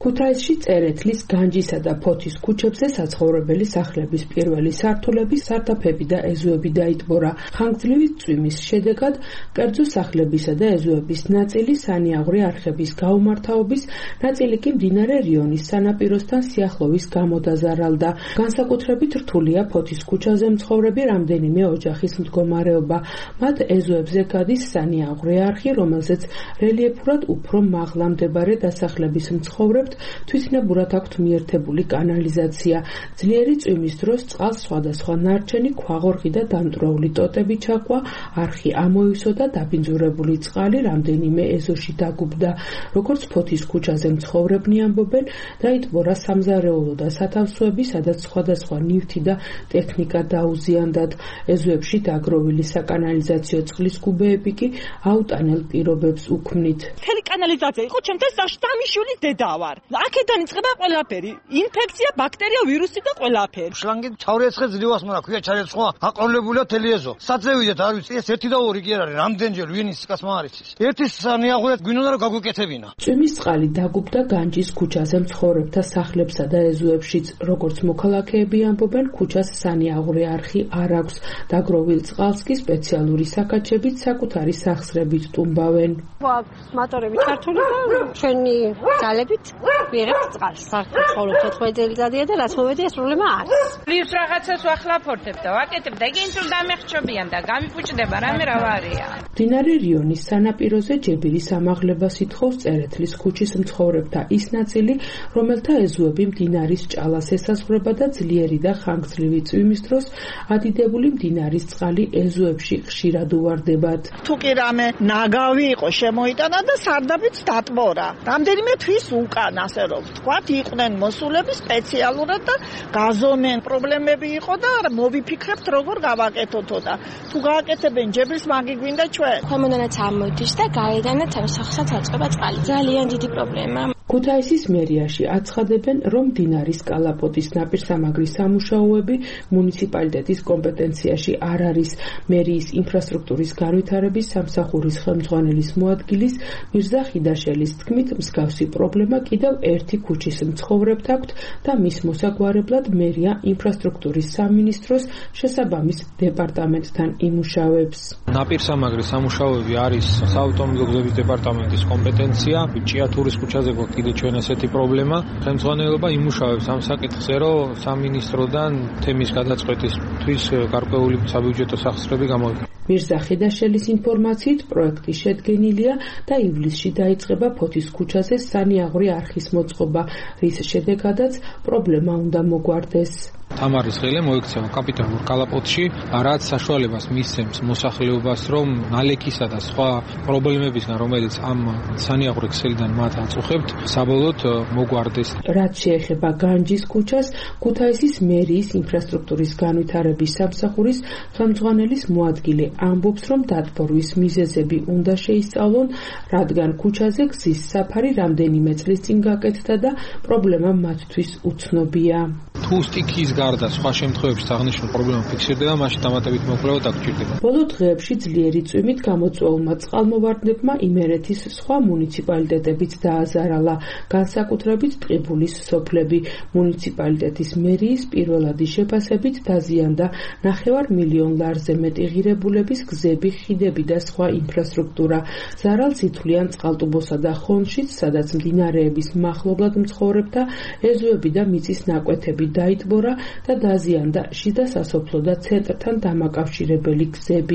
ქუთაისში წერეთლის, განჯისა და ფოთის ქუჩებზე საცხოვრებელი სახლების პირველი სართულები, სარდაფები და ეზოები დაიტბორა. ხანგრძლივი წვიმის შედეგად კერძო სახლებისა და ეზოების ნაწილი სანიაღვრე არხების გაუმართავობის, ნაწილი კი მდინარე რიონის სანაპიროსთან სიახლოვის გამო დაზარალდა. განსაკუთრებით რთულია ფოთის ქუჩაზე მცხოვრები რამდენიმე ოჯახის მდგომარეობა. მათ ეზოებზე გადის სანიაღვრე არხი, რომელზეც რელიეფურად უფრო მაღლა მდებარე დასახლების მცხოვრებთ თვითნებურად აქვთ მიერთებული კანალიზაცია. ძლიერი წვიმის დროს წყალს სხვადასხვა ნარჩენი, ქვაღორღი და დამტვრეული ტოტები ჩაყვა, არხი ამოივსო და დაბინძურებული წყალი რამდენიმე ეზოში დაგუბდა. როგორც ფოთის ქუჩაზე მცხოვრებნი ამბობენ, დაიტბორა სამზარეულო და სათავსოები, სადაც სხვადასხვა ნივთი და ტექნიკა დაუზიანდათ. ეზოებში დაგროვილი საკანალიზაციო წყლის კუბეები კი აუტანელ პირობებს უქმნით. მთელი კანალიზაცია იყო ჩემთვის სამი დედა ვარ. აქედან იწყება ყველაფერი. ინფექცია, ბაქტერია, ვირუსი და ყველაფერი. შლანგი ჩავრიცხე ძლივას, მაგრამ ქვია ჩარეცხვა, აყოლებულია თელი ეზო. საწევიდეთ, არ ვიცი, ეს ერთი და ორი კი არ არის, რამდენჯერ ვინის კაცმა არ იცის. ერთი სანიაღვრეთ გვინდა რომ გაგვიკეთებინა. წვიმის წყალი დაგუბდა განჯის ქუჩაზე მცხოვრებთა სახლებსა და ეზოებშიც. როგორც მოქალაქეები ამბობენ, ქუჩას სანიაღვრე არხი არ აქვს. დაგროვილ წყალს კი სპეციალური საკაჩებით საკუთარი სახსრებით ტუმბავენ. აქვს მატორები ჩართული და ჩვენი ძალებით ვიღებთ წყალს. საქართველოს თოთხმეტი წელიწადია და რაც მოვედი ეს პრობლემა არის. ლის რაღაცას ვახლაფორდებ და ვაკეთებ და იგენ თუ დამეხჩობიან და გამიფუჭდება რამე რა ვარია. მდინარე რიონის სანაპიროზე ჯებირის ამაღლებას ითხოვს წერეთლის ქუჩის მცხოვრებთა ის ნაწილი, რომელთა ეზოები მდინარის ჭალას ესაზღვრება და ძლიერი და ხანგრძლივი წვიმის დროს ადიდებული მდინარის წყალი ეზოებში ხშირად უვარდებათ. თუ კი რამე ნაგავი იყო შემოიტანა და სარდაფიც დატბორა. რამდენიმე თვის უკან ასე რომ ვთქვათ, იყვნენ მოსულები სპეციალურად და გაზომენ. პრობლემები იყო და მოვიფიქრებთ როგორ გავაკეთოთო და თუ გააკეთებენ ჯებრის მაგი გვინდა ჩვენ. ქვემოდანაც ამოდის და გაედანაც ამ სახსაც აწყობა წყალი. ძალიან დიდი პრობლემა. ქუთაისის მერიაში აცხადებენ, რომ მდინარის კალაპოტის ნაპირსამაგრის სამუშაოები მუნიციპალიტეტის კომპეტენციაში არ არის. მერიის ინფრასტრუქტურის განვითარების სამსახურის ხელმძღვანელის მოადგილის მირზა ხიდაშელის თქმით, მსგავსი პრობლემა კიდევ ერთი ქუჩის მცხოვრებთ აქვთ და მის მოსაგვარებლად მერია ინფრასტრუქტურის სამინისტროს შესაბამის დეპარტამენტთან იმუშავებს. ნაპირსამაგრის სამუშაოები არის საავტომობილო გზების დეპარტამენტის კომპეტენცია. ჭიათურის ქუჩაზე გვაქვს კიდე ჩვენ ესეთი პრობლემა. ხელმძღვანელობა იმუშავებს ამ საკითხზე, რომ სამინისტროდან თემის გადაწყვეტისთვის გარკვეული საბიუჯეტო სახსრები გამოვიდა. მირზა ხიდაშელის ინფორმაციით პროექტი შედგენილია და ივლისში დაიწყება ფოთის ქუჩაზე სანიაღვრე არხის მოწყობა, რის შედეგადაც პრობლემა უნდა მოგვარდეს. თამარის ღილე მოექცევა კაპიტალურ კალაპოტში, რაც საშუალებას მისცემს მოსახლეობას, რომ ნალექისა და სხვა პრობლემებისგან, რომელიც ამ სანიაღვრე ქსელიდან მათ აწუხებთ, საბოლოოდ მოგვარდეს. რაც შეეხება განჯის ქუჩას, ქუთაისის მერიის ინფრასტრუქტურის განვითარების სამსახურის ხელმძღვანელის მოადგილე ამბობს, რომ დატბორვის მიზეზები უნდა შეისწავლონ, რადგან ქუჩაზე გზის საფარი რამდენიმე წლის წინ გაკეთდა და პრობლემა მათთვის უცნობია. თუ სტიქის გარდა სხვა შემთხვევებში აღნიშნულ პრობლემა ფიქსირდება, მაშინ დამატებით მოკვლევა დაგჭირდება. ბოლო დღეებში ძლიერი წვიმით გამოწვეულმა წყალმოვარდნებმა იმერეთის სხვა მუნიციპალიტეტებიც დააზარალა, განსაკუთრებით ტყიბულის სოფლები. მუნიციპალიტეტის მერიის პირველადი შეფასებით დაზიანდა ნახევარ მილიონ ლარზე მეტი ღირებულების გზები, ხიდები და სხვა ინფრასტრუქტურა. ზარალს ითვლიან წყალტუბოსა და ხონშიც, სადაც მდინარეების მახლობლად მცხოვრებთა ეზოები და მიწის ნაკვეთები დაიტბორა და დაზიანდა შიდა სასოფლო და ცენტრთან დამაკავშირებელი გზები.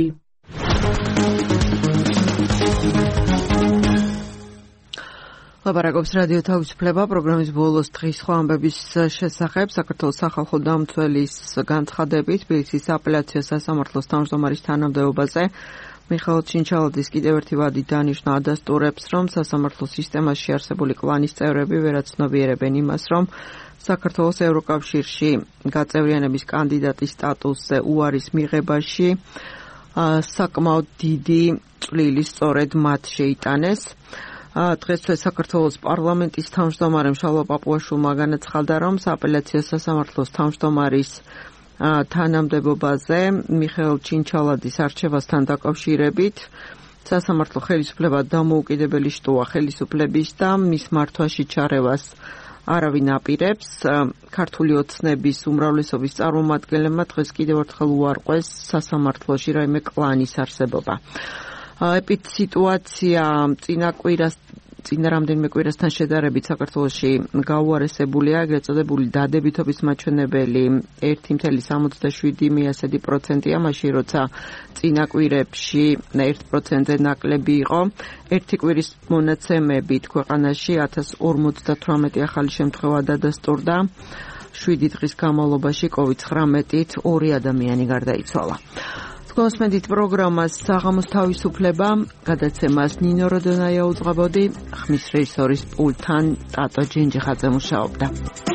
ლაპარაკობს რადიო თავისუფლება პროგრამის ბოლოს დღის სხვა ამბების შესახებ. საქართველოს სახალხო დამცველის განცხადებით თბილისის აპელაციო სასამართლოს თავმჯდომარის თანამდებობაზე მიხეილ ჩინჩალაძის კიდევ ერთი ვადი დანიშნა ადასტურებს, რომ სასამართლო სისტემაში არსებული კლანის წევრები ვერაცნობიერებენ იმას, რომ საქართველოს ევროკავშირში გაწევრიანების კანდიდატის სტატუსზე უარის მიღებაში საკმაოდ დიდი წვლილი სწორედ მათ შეიტანეს. დღესვე საქართველოს პარლამენტის თავმჯდომარემ შალვა პაპუაშვილმა განაცხადა, რომ სააპელაციო სასამართლოს თავმჯდომარის თანამდებობაზე მიხეილ ჩინჩალაძის არჩევასთან დაკავშირებით სასამართლო ხელისუფლება დამოუკიდებელი შტოა ხელისუფლების და მის მართვაში ჩარევას არავინ აპირებს. ქართული ოცნების უმრავლესობის წარმომადგენლებმა დღეს კიდევ ერთხელ უარყვეს სასამართლოში რაიმე კლანის არსებობა. ეპიდსიტუაცია წინა კვირას წინა რამდენიმე კვირასთან შედარებით საქართველოში გაუარესებულია, ეგრეთ წოდებული დადებითობის მაჩვენებელი ერთი კoma სამოცდაშვიდი პროცენტია, მაშინ როცა წინა კვირებში ერთ პროცენტზე ნაკლები იყო. ერთი კვირის მონაცემებით ქვეყანაში ათას ორმოცდათვრამეტი ახალი შემთხვევა დადასტურდა. შვიდი დღის განმავლობაში კოვიდ ცხრამეტით ორი ადამიანი გარდაიცვალა. გოსმენდით პროგრამას საღამოს თავისუფლება, გადაცემას ნინო როდონაია უძღვებოდი, ხმის რეჟისორის პულტთან ტატო ჯინჯიხაძე მუშაობდა.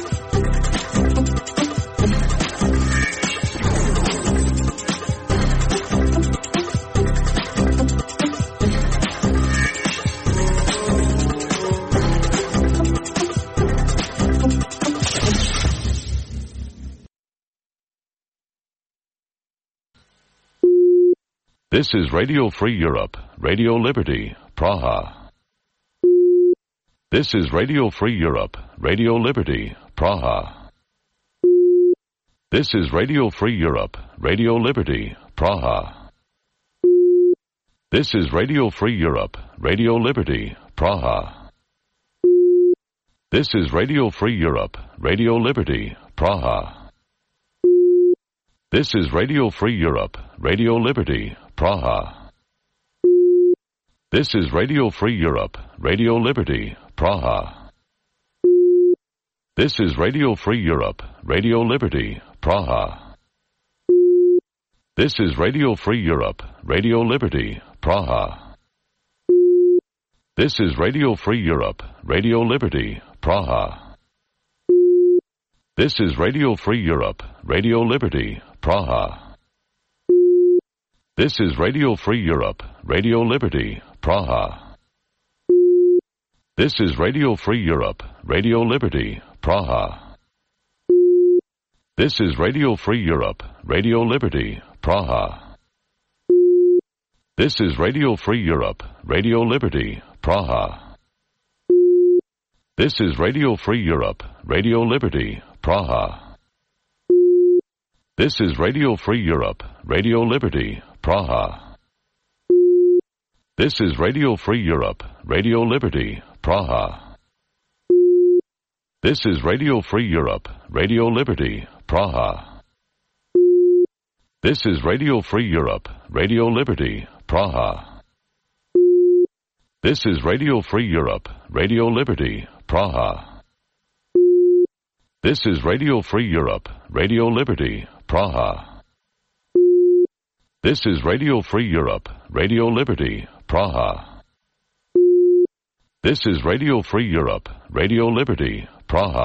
This is Radio Free Europe, Radio Liberty, Praha. This is Radio Free Europe, Radio Liberty, Praha. This is Radio Free Europe, Radio Liberty, Praha. This is Radio Free Europe, Radio Liberty, Praha. This is Radio Free Europe, Radio Liberty, Praha. This is Radio Free Europe, Radio Liberty, Praha. This is Radio Free Europe, Radio Liberty, Praha. This is Radio Free Europe, Radio Liberty, Praha. This is Radio Free Europe, Radio Liberty, Praha. This is Radio Free Europe, Radio Liberty, Praha. This is Radio Free Europe, Radio Liberty, Praha. This is Radio Free Europe, Radio Liberty, Praha. This is Radio Free Europe, Radio Liberty, Praha. This is Radio Free Europe, Radio Liberty, Praha. This is Radio Free Europe, Radio Liberty, Praha. This is Radio Free Europe, Radio Liberty, Praha. This is Radio Free Europe, Radio Liberty, Praha. This is Radio Free Europe, Radio Liberty, Praha. This is Radio Free Europe, Radio Liberty, Praha. This is Radio Free Europe, Radio Liberty, Praha. This is Radio Free Europe, Radio Liberty, Praha. This is Radio Free Europe, Radio Liberty, Praha. This is Radio Free Europe, Radio Liberty, Praha. This is Radio Free Europe, Radio Liberty, Praha.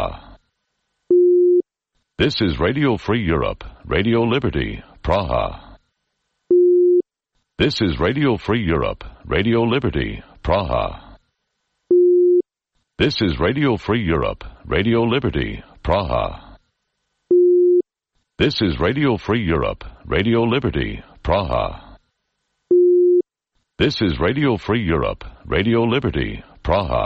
This is Radio Free Europe, Radio Liberty, Praha. This is Radio Free Europe, Radio Liberty, Praha. This is Radio Free Europe, Radio Liberty, Praha. This is Radio Free Europe, Radio Liberty, Praha. This is Radio Free Europe, Radio Liberty, Praha.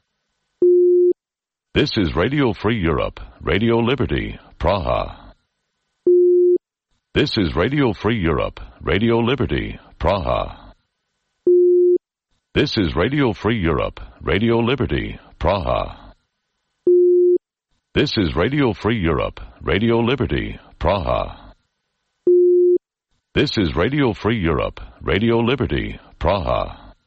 This is Radio Free Europe, Radio Liberty, Praha. This is Radio Free Europe, Radio Liberty, Praha. This is Radio Free Europe, Radio Liberty, Praha. This is Radio Free Europe, Radio Liberty, Praha. This is Radio Free Europe, Radio Liberty, Praha.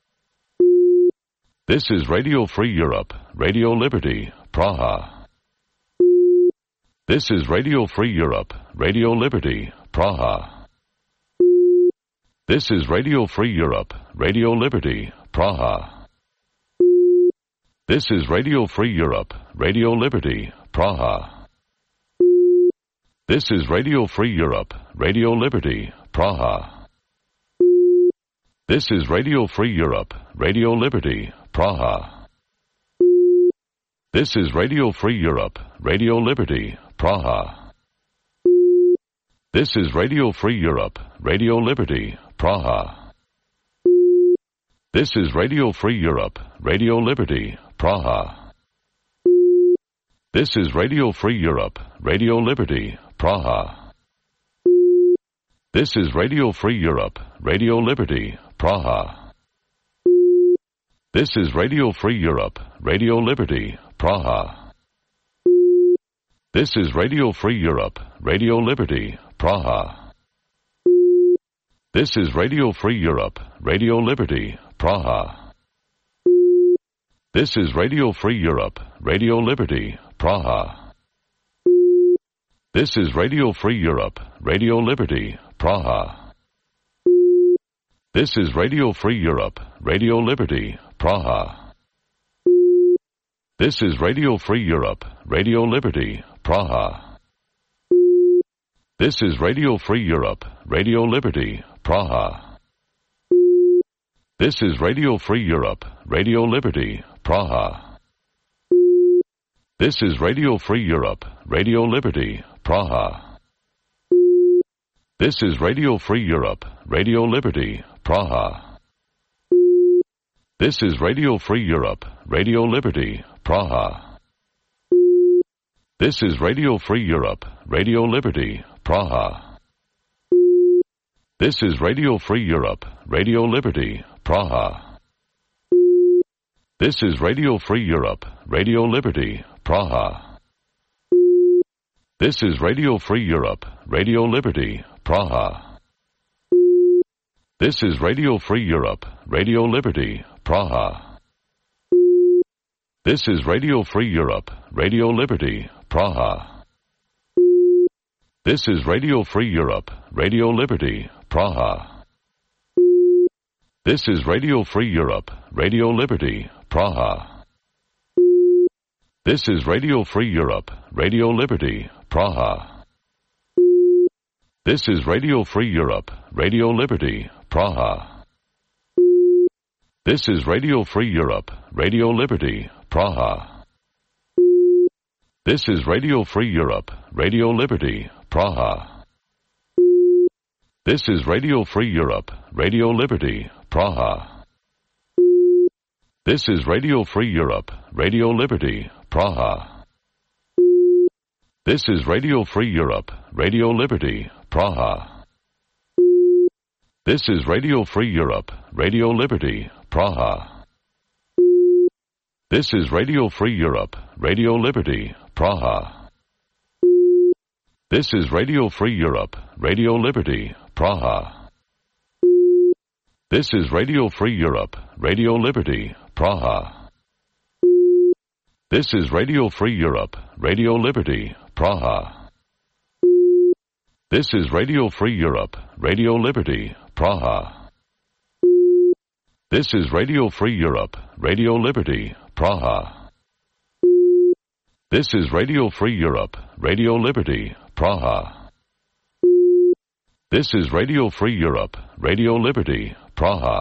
This is Radio Free Europe, Radio Liberty, Praha. This is Radio Free Europe, Radio Liberty, Praha. This is Radio Free Europe, Radio Liberty, Praha. This is Radio Free Europe, Radio Liberty, Praha. This is Radio Free Europe, Radio Liberty, Praha. This is Radio Free Europe, Radio Liberty, Praha. This is Radio Free Europe, Radio Liberty, Praha. This is Radio Free Europe, Radio Liberty, Praha. This is Radio Free Europe, Radio Liberty, Praha. This is Radio Free Europe, Radio Liberty, Praha. This is Radio Free Europe, Radio Liberty, Praha. This is Radio Free Europe, Radio Liberty, Praha. This is Radio Free Europe, Radio Liberty, Praha. This is Radio Free Europe, Radio Liberty, Praha. This is Radio Free Europe, Radio Liberty, Praha. This is Radio Free Europe, Radio Liberty, Praha. This is Radio Free Europe, Radio Liberty, Praha. This is Radio Free Europe, Radio Liberty, Praha. This is Radio Free Europe, Radio Liberty, Praha. This is Radio Free Europe, Radio Liberty, Praha. This is Radio Free Europe, Radio Liberty, Praha. This is Radio Free Europe, Radio Liberty, Praha. This is Radio Free Europe, Radio Liberty, Praha. This is Radio Free Europe, Radio Liberty, Praha. This is Radio Free Europe, Radio Liberty, Praha. This is Radio Free Europe, Radio Liberty, Praha. This is Radio Free Europe, Radio Liberty, Praha. This is Radio Free Europe, Radio Liberty, Praha. This is Radio Free Europe, Radio Liberty, Praha. This is Radio Free Europe, Radio Liberty, Praha. This is Radio Free Europe, Radio Liberty, Praha. This is Radio Free Europe, Radio Liberty, Praha. This is Radio Free Europe, Radio Liberty, Praha. This is Radio Free Europe, Radio Liberty, Praha. This is Radio Free Europe, Radio Liberty, Praha. This is Radio Free Europe, Radio Liberty, Praha. This is Radio Free Europe, Radio Liberty, Praha. This is Radio Free Europe, Radio Liberty, Praha. This is Radio Free Europe, Radio Liberty, Praha. This is Radio Free Europe, Radio Liberty, Praha. This is Radio Free Europe, Radio Liberty, Praha. This is Radio Free Europe, Radio Liberty, Praha. This is Radio Free Europe, Radio Liberty, Praha. This is Radio Free Europe, Radio Liberty, Praha. This is Radio Free Europe, Radio Liberty, Praha. This is Radio Free Europe, Radio Liberty, Praha. This is Radio Free Europe, Radio Liberty, Praha.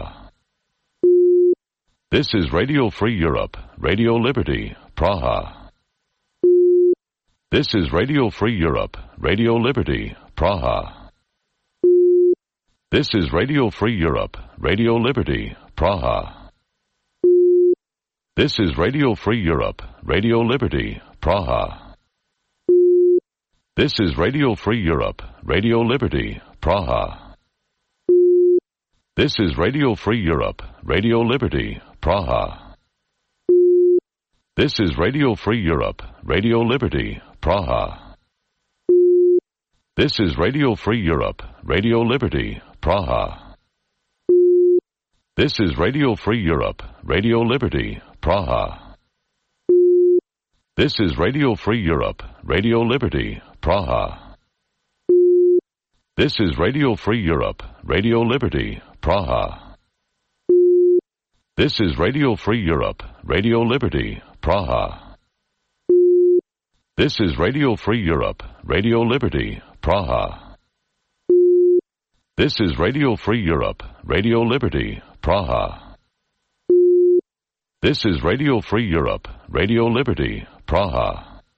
This is Radio Free Europe, Radio Liberty, Praha. This is Radio Free Europe, Radio Liberty, Praha. This is Radio Free Europe, Radio Liberty, Praha. This is Radio Free Europe, Radio Liberty, Praha. This is Radio Free Europe, Radio Liberty, Praha. This is Radio Free Europe, Radio Liberty, Praha. This is Radio Free Europe, Radio Liberty, Praha. This is Radio Free Europe, Radio Liberty, Praha. This is Radio Free Europe, Radio Liberty, Praha. This is Radio Free Europe, Radio Liberty, Praha. This is Radio Free Europe, Radio Liberty, Praha. This is Radio Free Europe, Radio Liberty, Praha. This is Radio Free Europe, Radio Liberty, Praha. This is Radio Free Europe, Radio Liberty, Praha. This is Radio Free Europe, Radio Liberty, Praha.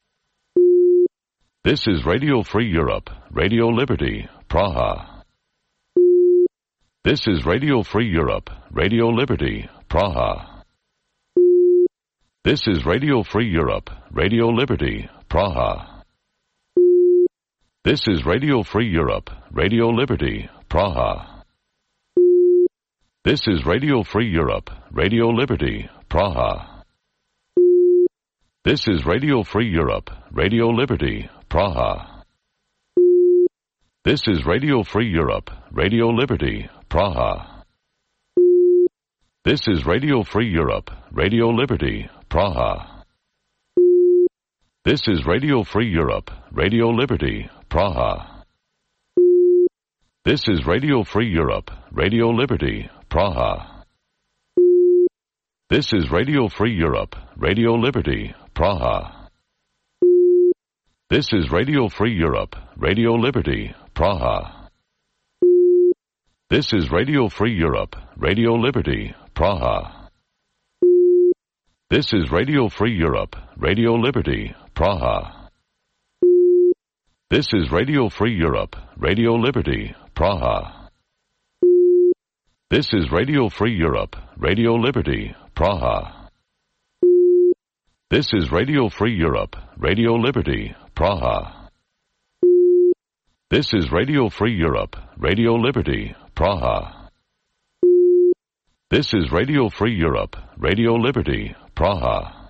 This is Radio Free Europe, Radio Liberty, Praha. This is Radio Free Europe, Radio Liberty, Praha. This is Radio Free Europe, Radio Liberty, Praha. This is Radio Free Europe, Radio Liberty, Praha. This is Radio Free Europe, Radio Liberty, Praha. This is Radio Free Europe, Radio Liberty, Praha. This is Radio Free Europe, Radio Liberty, Praha. This is Radio Free Europe, Radio Liberty, Praha. This is Radio Free Europe, Radio Liberty, Praha. This is Radio Free Europe, Radio Liberty, Praha. This is Radio Free Europe, Radio Liberty, Praha. This is Radio Free Europe, Radio Liberty, Praha. This is Radio Free Europe, Radio Liberty, Praha. This is Radio Free Europe, Radio Liberty, Praha. This is Radio Free Europe, Radio Liberty, Praha. This is Radio Free Europe, Radio Liberty, Praha. This is Radio Free Europe, Radio Liberty, Praha. This is Radio Free Europe, Radio Liberty, Praha. This is Radio Free Europe, Radio Liberty, Praha.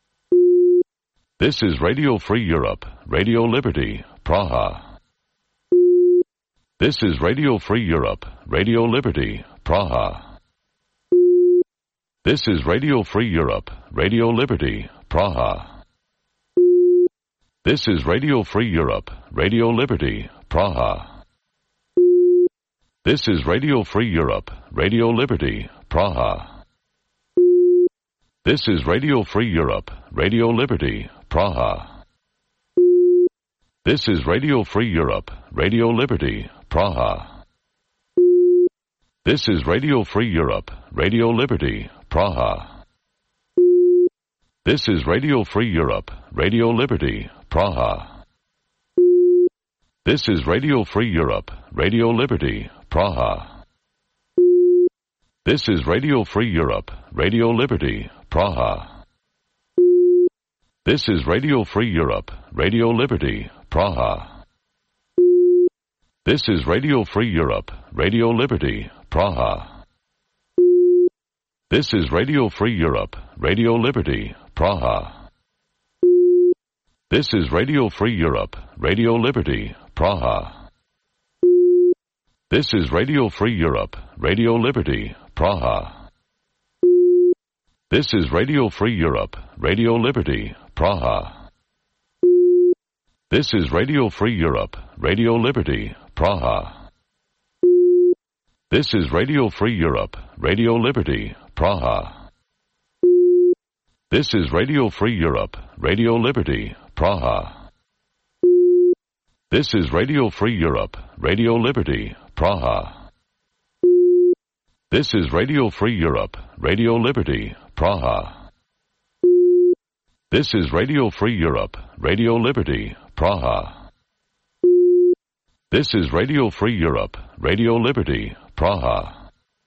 This is Radio Free Europe, Radio Liberty, Praha. This is Radio Free Europe, Radio Liberty, Praha. This is Radio Free Europe, Radio Liberty, Praha. This is Radio Free Europe, Radio Liberty, Praha. This is Radio Free Europe, Radio Liberty, Praha. This is Radio Free Europe, Radio Liberty, Praha. This is Radio Free Europe, Radio Liberty, Praha. This is Radio Free Europe, Radio Liberty, Praha. This is Radio Free Europe, Radio Liberty, Praha. This is Radio Free Europe, Radio Liberty, Praha. This is Radio Free Europe, Radio Liberty, Praha. This is Radio Free Europe, Radio Liberty, Praha. This is Radio Free Europe, Radio Liberty, Praha. This is Radio Free Europe, Radio Liberty, Praha. This is Radio Free Europe, Radio Liberty, Praha. This is Radio Free Europe, Radio Liberty, Praha. This is Radio Free Europe, Radio Liberty, Praha. This is Radio Free Europe, Radio Liberty, Praha. This is Radio Free Europe, Radio Liberty, Praha. This is Radio Free Europe, Radio Liberty, Praha. This is Radio Free Europe, Radio Liberty, Praha. This is Radio Free Europe, Radio Liberty, Praha. This is Radio Free Europe, Radio Liberty, Praha. This is Radio Free Europe, Radio Liberty, Praha.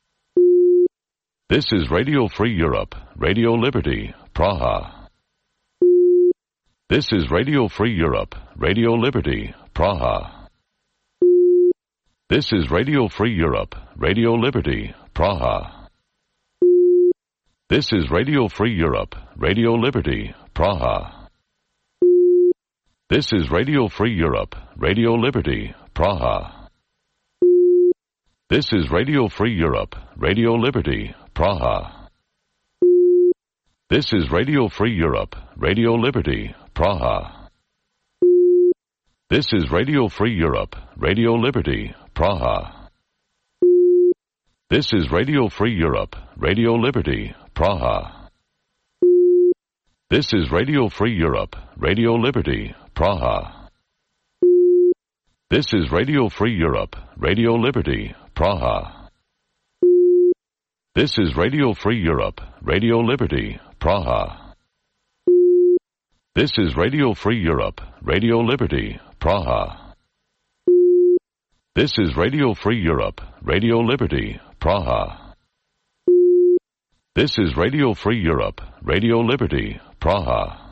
This is Radio Free Europe, Radio Liberty, Praha. This is Radio Free Europe, Radio Liberty, Praha. This is Radio Free Europe, Radio Liberty, Praha. This is Radio Free Europe, Radio Liberty, Praha. This is Radio Free Europe, Radio Liberty, Praha. This is Radio Free Europe, Radio Liberty, Praha. This is Radio Free Europe, Radio Liberty, Praha. This is Radio Free Europe, Radio Liberty, Praha. This is Radio Free Europe, Radio Liberty, Praha. This is Radio Free Europe, Radio Liberty, Praha. This is Radio Free Europe, Radio Liberty, Praha. This is Radio Free Europe, Radio Liberty, Praha. This is Radio Free Europe, Radio Liberty, Praha. This is Radio Free Europe, Radio Liberty, Praha. This is Radio Free Europe, Radio Liberty, Praha.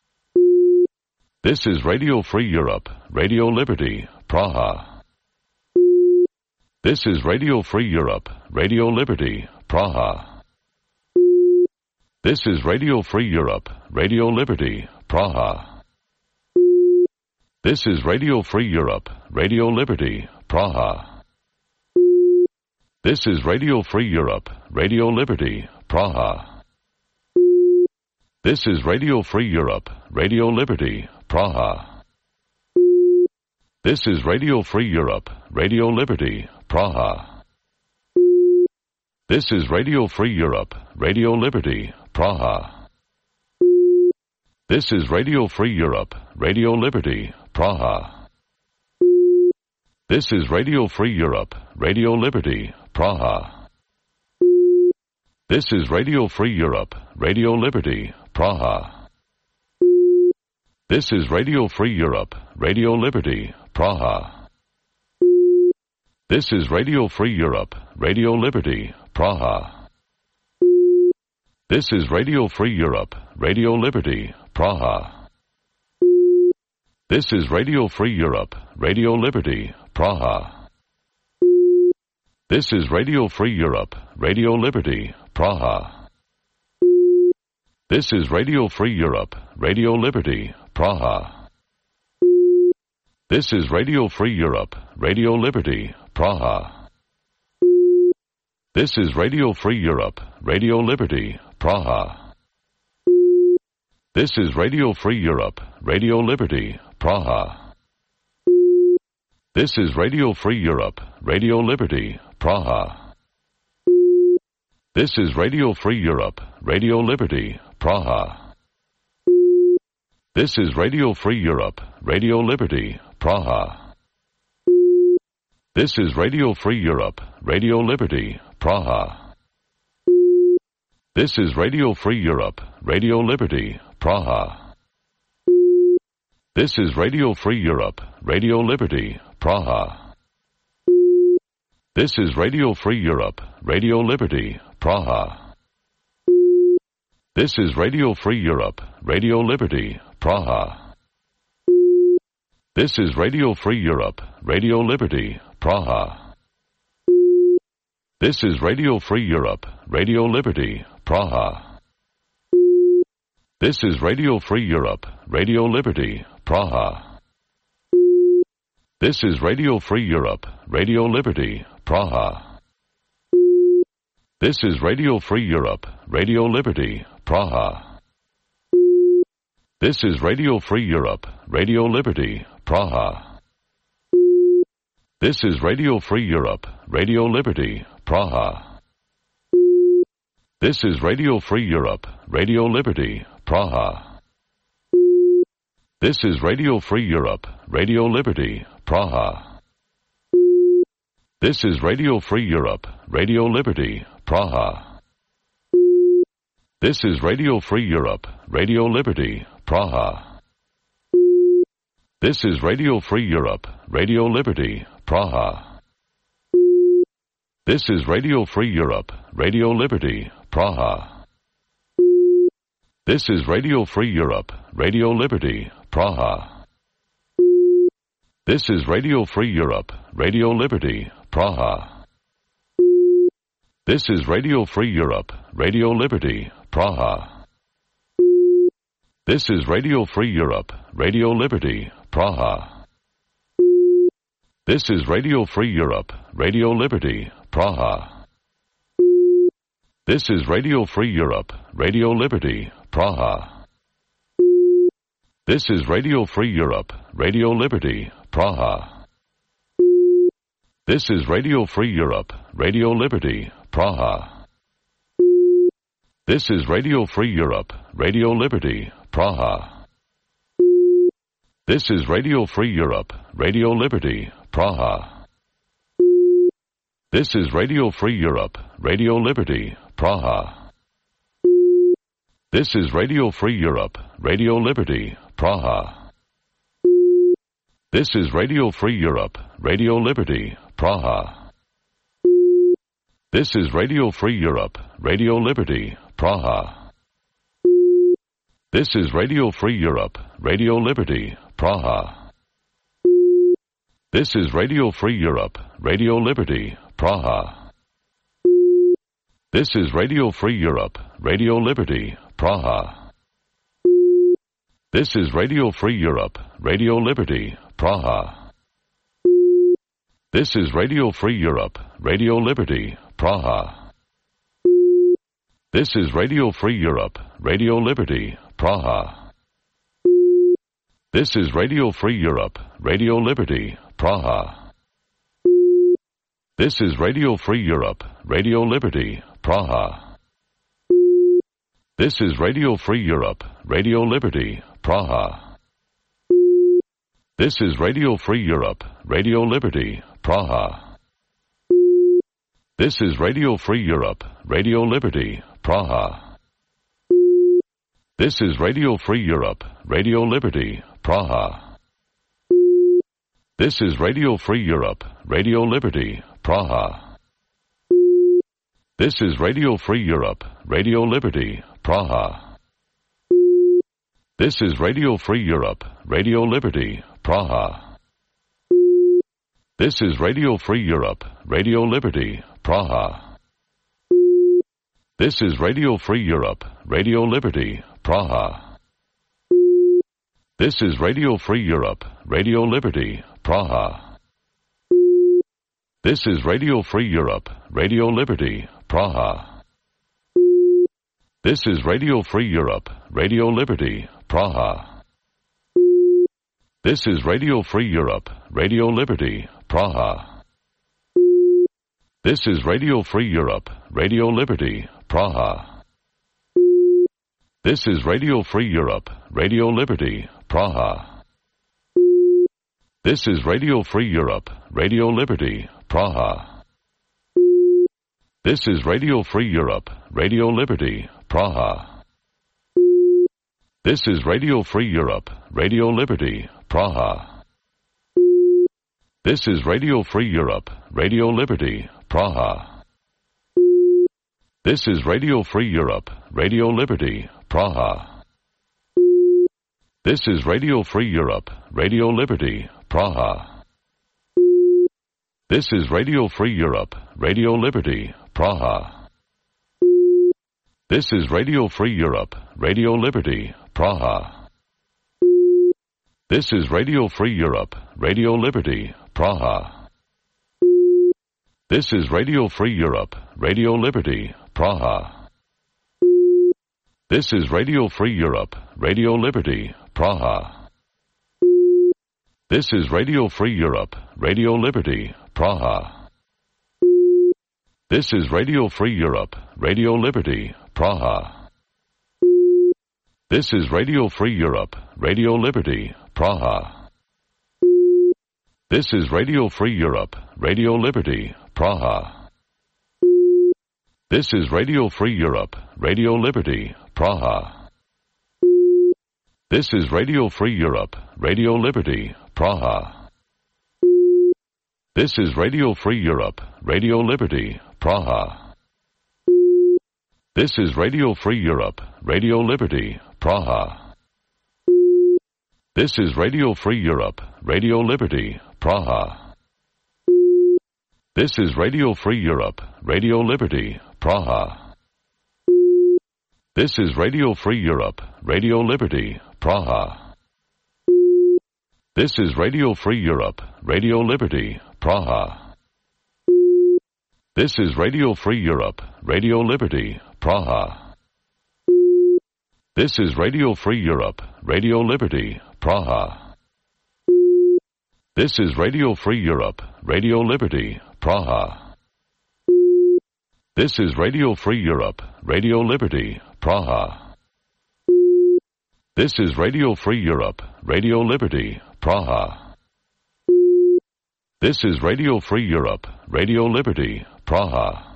This is Radio Free Europe, Radio Liberty, Praha. This is Radio Free Europe, Radio Liberty, Praha. This is Radio Free Europe, Radio Liberty, Praha. This is Radio Free Europe, Radio Liberty, Praha. This is Radio Free Europe, Radio Liberty, Praha. This is Radio Free Europe, Radio Liberty, Praha. This is Radio Free Europe, Radio Liberty, Praha. This is Radio Free Europe, Radio Liberty, Praha. This is Radio Free Europe, Radio Liberty, Praha. This is Radio Free Europe, Radio Liberty, Praha. This is Radio Free Europe, Radio Liberty, Praha. This is Radio Free Europe, Radio Liberty, Praha. This is Radio Free Europe, Radio Liberty, Praha. This is Radio Free Europe, Radio Liberty, Praha. This is Radio Free Europe, Radio Liberty, Praha. This is Radio Free Europe, Radio Liberty, Praha. This is Radio Free Europe, Radio Liberty, Praha. This is Radio Free Europe, Radio Liberty, Praha. This is Radio Free Europe, Radio Liberty, Praha. This is Radio Free Europe, Radio Liberty, Praha. This is Radio Free Europe, Radio Liberty, Praha. This is Radio Free Europe, Radio Liberty, Praha. This is Radio Free Europe, Radio Liberty, Praha. This is Radio Free Europe, Radio Liberty, Praha. This is Radio Free Europe, Radio Liberty, Praha. This is Radio Free Europe, Radio Liberty, Praha. This is Radio Free Europe, Radio Liberty, Praha. This is Radio Free Europe, Radio Liberty, Praha. This is Radio Free Europe, Radio Liberty, Praha. This is Radio Free Europe, Radio Liberty, Praha. This is Radio Free Europe, Radio Liberty, Praha. This is Radio Free Europe, Radio Liberty, Praha. This is Radio Free Europe, Radio Liberty, Praha. This is Radio Free Europe, Radio Liberty, Praha. This is Radio Free Europe, Radio Liberty, Praha. This is Radio Free Europe, Radio Liberty, Praha. This is Radio Free Europe, Radio Liberty, Praha. This is Radio Free Europe, Radio Liberty, Praha. This is Radio Free Europe, Radio Liberty, Praha. This is Radio Free Europe, Radio Liberty, Praha. This is Radio Free Europe, Radio Liberty, Praha. This is Radio Free Europe, Radio Liberty, Praha. This is Radio Free Europe, Radio Liberty, Praha. This is Radio Free Europe, Radio Liberty, Praha. This is Radio Free Europe, Radio Liberty, Praha. This is Radio Free Europe, Radio Liberty, Praha. This is Radio Free Europe, Radio Liberty, Praha. This is Radio Free Europe, Radio Liberty, Praha. This is Radio Free Europe, Radio Liberty, Praha. This is Radio Free Europe, Radio Liberty, Praha. This is Radio Free Europe, Radio Liberty, Praha. This is Radio Free Europe, Radio Liberty, Praha. This is Radio Free Europe, Radio Liberty, Praha. This is Radio Free Europe, Radio Liberty, Praha. This is Radio Free Europe, Radio Liberty, Praha. This is Radio Free Europe, Radio Liberty, Praha. This is Radio Free Europe, Radio Liberty, Praha. This is Radio Free Europe, Radio Liberty, Praha. This is Radio Free Europe, Radio Liberty, Praha. This is Radio Free Europe, Radio Liberty, Praha. This is Radio Free Europe, Radio Liberty, Praha. This is Radio Free Europe, Radio Liberty, Praha. This is Radio Free Europe, Radio Liberty, Praha. This is Radio Free Europe, Radio Liberty, Praha. This is Radio Free Europe, Radio Liberty, Praha. This is Radio Free Europe, Radio Liberty, Praha. This is Radio Free Europe, Radio Liberty, Praha. This is Radio Free Europe, Radio Liberty, Praha. This is Radio Free Europe, Radio Liberty, Praha. This is Radio Free Europe, Radio Liberty, Praha. This is Radio Free Europe, Radio Liberty, Praha. This is Radio Free Europe, Radio Liberty, Praha. This is Radio Free Europe, Radio Liberty, Praha. This is Radio Free Europe, Radio Liberty, Praha. This is Radio Free Europe, Radio Liberty, Praha. This is Radio Free Europe, Radio Liberty, Praha. This is Radio Free Europe, Radio Liberty, Praha. This is Radio Free Europe, Radio Liberty, Praha. This is Radio Free Europe, Radio Liberty, Praha. This is Radio Free Europe, Radio Liberty, Praha. This is Radio Free Europe, Radio Liberty, Praha. This is Radio Free Europe, Radio Liberty, Praha. This is Radio Free Europe, Radio Liberty, Praha. This is Radio Free Europe, Radio Liberty, Praha. This is Radio Free Europe, Radio Liberty, Praha. This is Radio Free Europe, Radio Liberty, Praha. This is Radio Free Europe, Radio Liberty, Praha. This is Radio Free Europe, Radio Liberty, Praha. This is Radio Free Europe, Radio Liberty, Praha. This is Radio Free Europe, Radio Liberty, Praha. This is Radio Free Europe, Radio Liberty, Praha. This is Radio Free Europe, Radio Liberty, Praha. This is Radio Free Europe, Radio Liberty, Praha. This is Radio Free Europe, Radio Liberty, Praha. This is Radio Free Europe, Radio Liberty, Praha. This is Radio Free Europe, Radio Liberty, Praha. This is Radio Free Europe, Radio Liberty, Praha. This is Radio Free Europe, Radio Liberty, Praha. This is Radio Free Europe, Radio Liberty, Praha. This is Radio Free Europe, Radio Liberty, Praha. This is Radio Free Europe, Radio Liberty, Praha. This is Radio Free Europe, Radio Liberty, Praha. This is Radio Free Europe, Radio Liberty, Praha. This is Radio Free Europe, Radio Liberty, Praha. This is Radio Free Europe, Radio Liberty, Praha. This is Radio Free Europe, Radio Liberty, Praha. This is Radio Free Europe, Radio Liberty, Praha.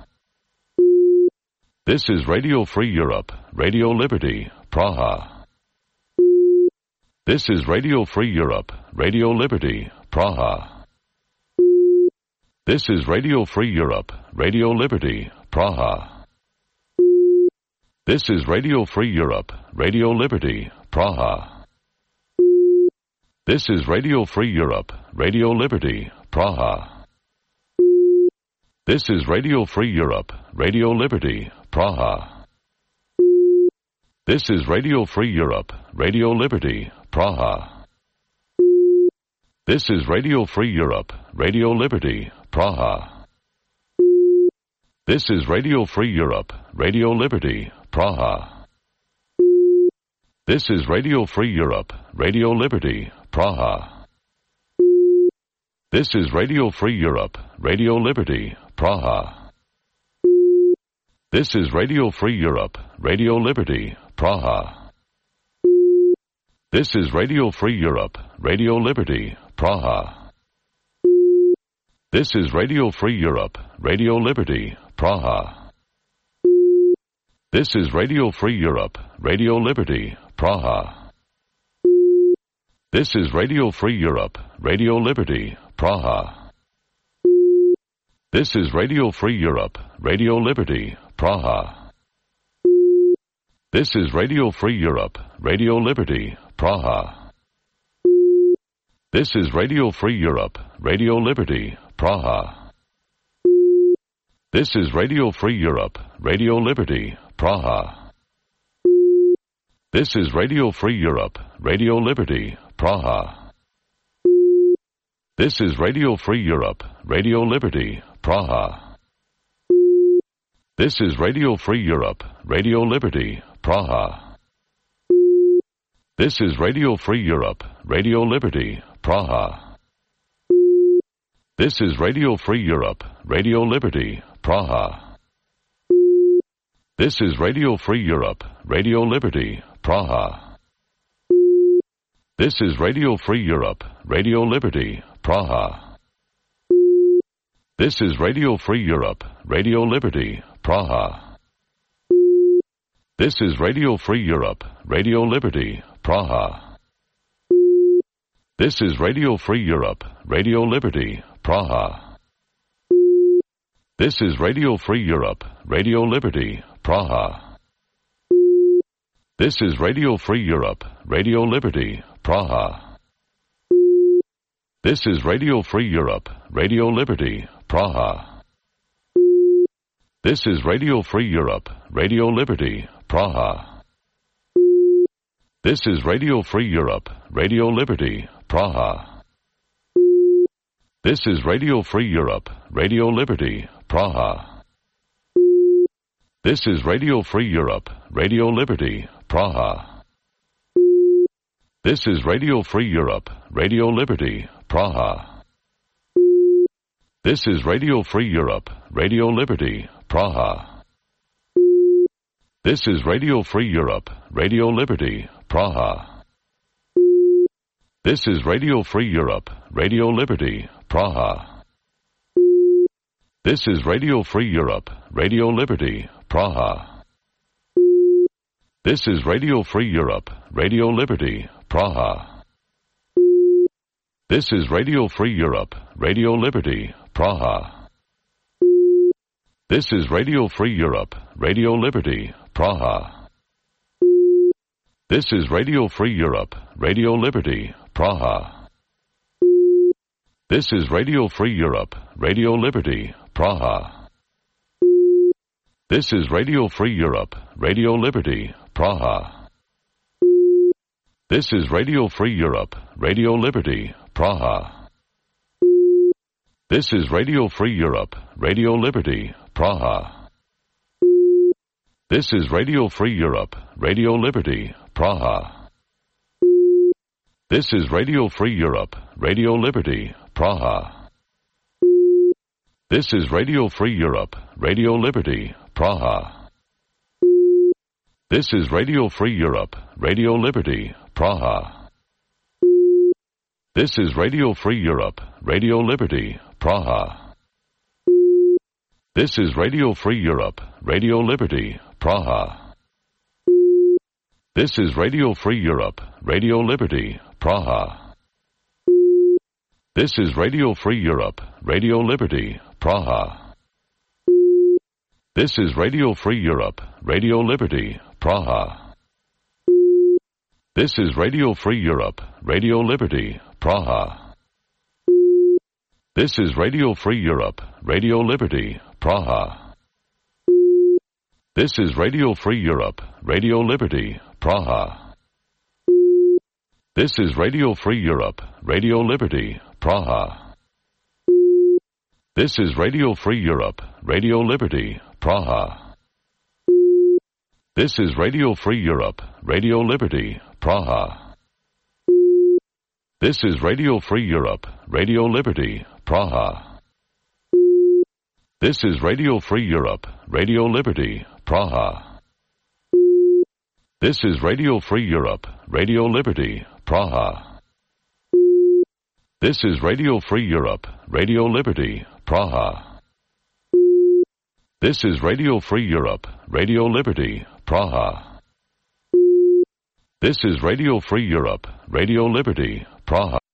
This is Radio Free Europe, Radio Liberty, Praha. This is Radio Free Europe, Radio Liberty, Praha. This is Radio Free Europe, Radio Liberty, Praha. This is Radio Free Europe, Radio Liberty, Praha. This is Radio Free Europe, Radio Liberty, Praha. This is Radio Free Europe, Radio Liberty, Praha. This is Radio Free Europe, Radio Liberty, Praha. This is Radio Free Europe, Radio Liberty, Praha. This is Radio Free Europe, Radio Liberty, Praha. This is Radio Free Europe, Radio Liberty, Praha. This is Radio Free Europe, Radio Liberty, Praha. This is Radio Free Europe, Radio Liberty, Praha. This is Radio Free Europe, Radio Liberty, Praha. This is Radio Free Europe, Radio Liberty, Praha. This is Radio Free Europe, Radio Liberty, Praha. This is Radio Free Europe, Radio Liberty, Praha. This is Radio Free Europe, Radio Liberty, Praha. This is Radio Free Europe, Radio Liberty, Praha. This is Radio Free Europe, Radio Liberty, Praha. This is Radio Free Europe, Radio Liberty, Praha. This is Radio Free Europe, Radio Liberty, Praha. This is Radio Free Europe, Radio Liberty, Praha. This is Radio Free Europe, Radio Liberty, Praha. This is Radio Free Europe, Radio Liberty, Praha. This is Radio Free Europe, Radio Liberty, Praha. This is Radio Free Europe, Radio Liberty, Praha. This is Radio Free Europe, Radio Liberty, Praha. This is Radio Free Europe, Radio Liberty, Praha. This is Radio Free Europe, Radio Liberty, Praha. This is Radio Free Europe, Radio Liberty, Praha. This is Radio Free Europe, Radio Liberty, Praha. This is Radio Free Europe, Radio Liberty, Praha. This is Radio Free Europe, Radio Liberty, Praha. This is Radio Free Europe, Radio Liberty, Praha. This is Radio Free Europe, Radio Liberty, Praha. This is Radio Free Europe, Radio Liberty, Praha. This is Radio Free Europe, Radio Liberty, Praha. This is Radio Free Europe, Radio Liberty, Praha. This is Radio Free Europe, Radio Liberty, Praha. This is Radio Free Europe, Radio Liberty, Praha. This is Radio Free Europe, Radio Liberty, Praha. This is Radio Free Europe, Radio Liberty, Praha. This is Radio Free Europe, Radio Liberty, Praha. This is Radio Free Europe, Radio Liberty, Praha. This is Radio Free Europe, Radio Liberty, Praha. This is Radio Free Europe, Radio Liberty, Praha. This is Radio Free Europe, Radio Liberty, Praha. This is Radio Free Europe, Radio Liberty, Praha. This is Radio Free Europe, Radio Liberty, Praha. This is Radio Free Europe, Radio Liberty, Praha. This is Radio Free Europe, Radio Liberty, Praha. This is Radio Free Europe, Radio Liberty, Praha. This is Radio Free Europe, Radio Liberty, Praha. This is Radio Free Europe, Radio Liberty, Praha. This is Radio Free Europe, Radio Liberty, Praha. This is Radio Free Europe, Radio Liberty, Praha. This is Radio Free Europe, Radio Liberty, Praha. This is Radio Free Europe, Radio Liberty, Praha. This is Radio Free Europe, Radio Liberty, Praha. This is Radio Free Europe, Radio Liberty, Praha. This is Radio Free Europe, Radio Liberty, Praha. This is Radio Free Europe, Radio Liberty, Praha. This is Radio Free Europe, Radio Liberty, Praha. This is Radio Free Europe, Radio Liberty, Praha. This is Radio Free Europe, Radio Liberty, Praha. This is Radio Free Europe, Radio Liberty, Praha. This is Radio Free Europe, Radio Liberty, Praha. This is Radio Free Europe, Radio Liberty, Praha. This is Radio Free Europe, Radio Liberty, Praha. This is Radio Free Europe, Radio Liberty, Praha. This is Radio Free Europe, Radio Liberty, Praha.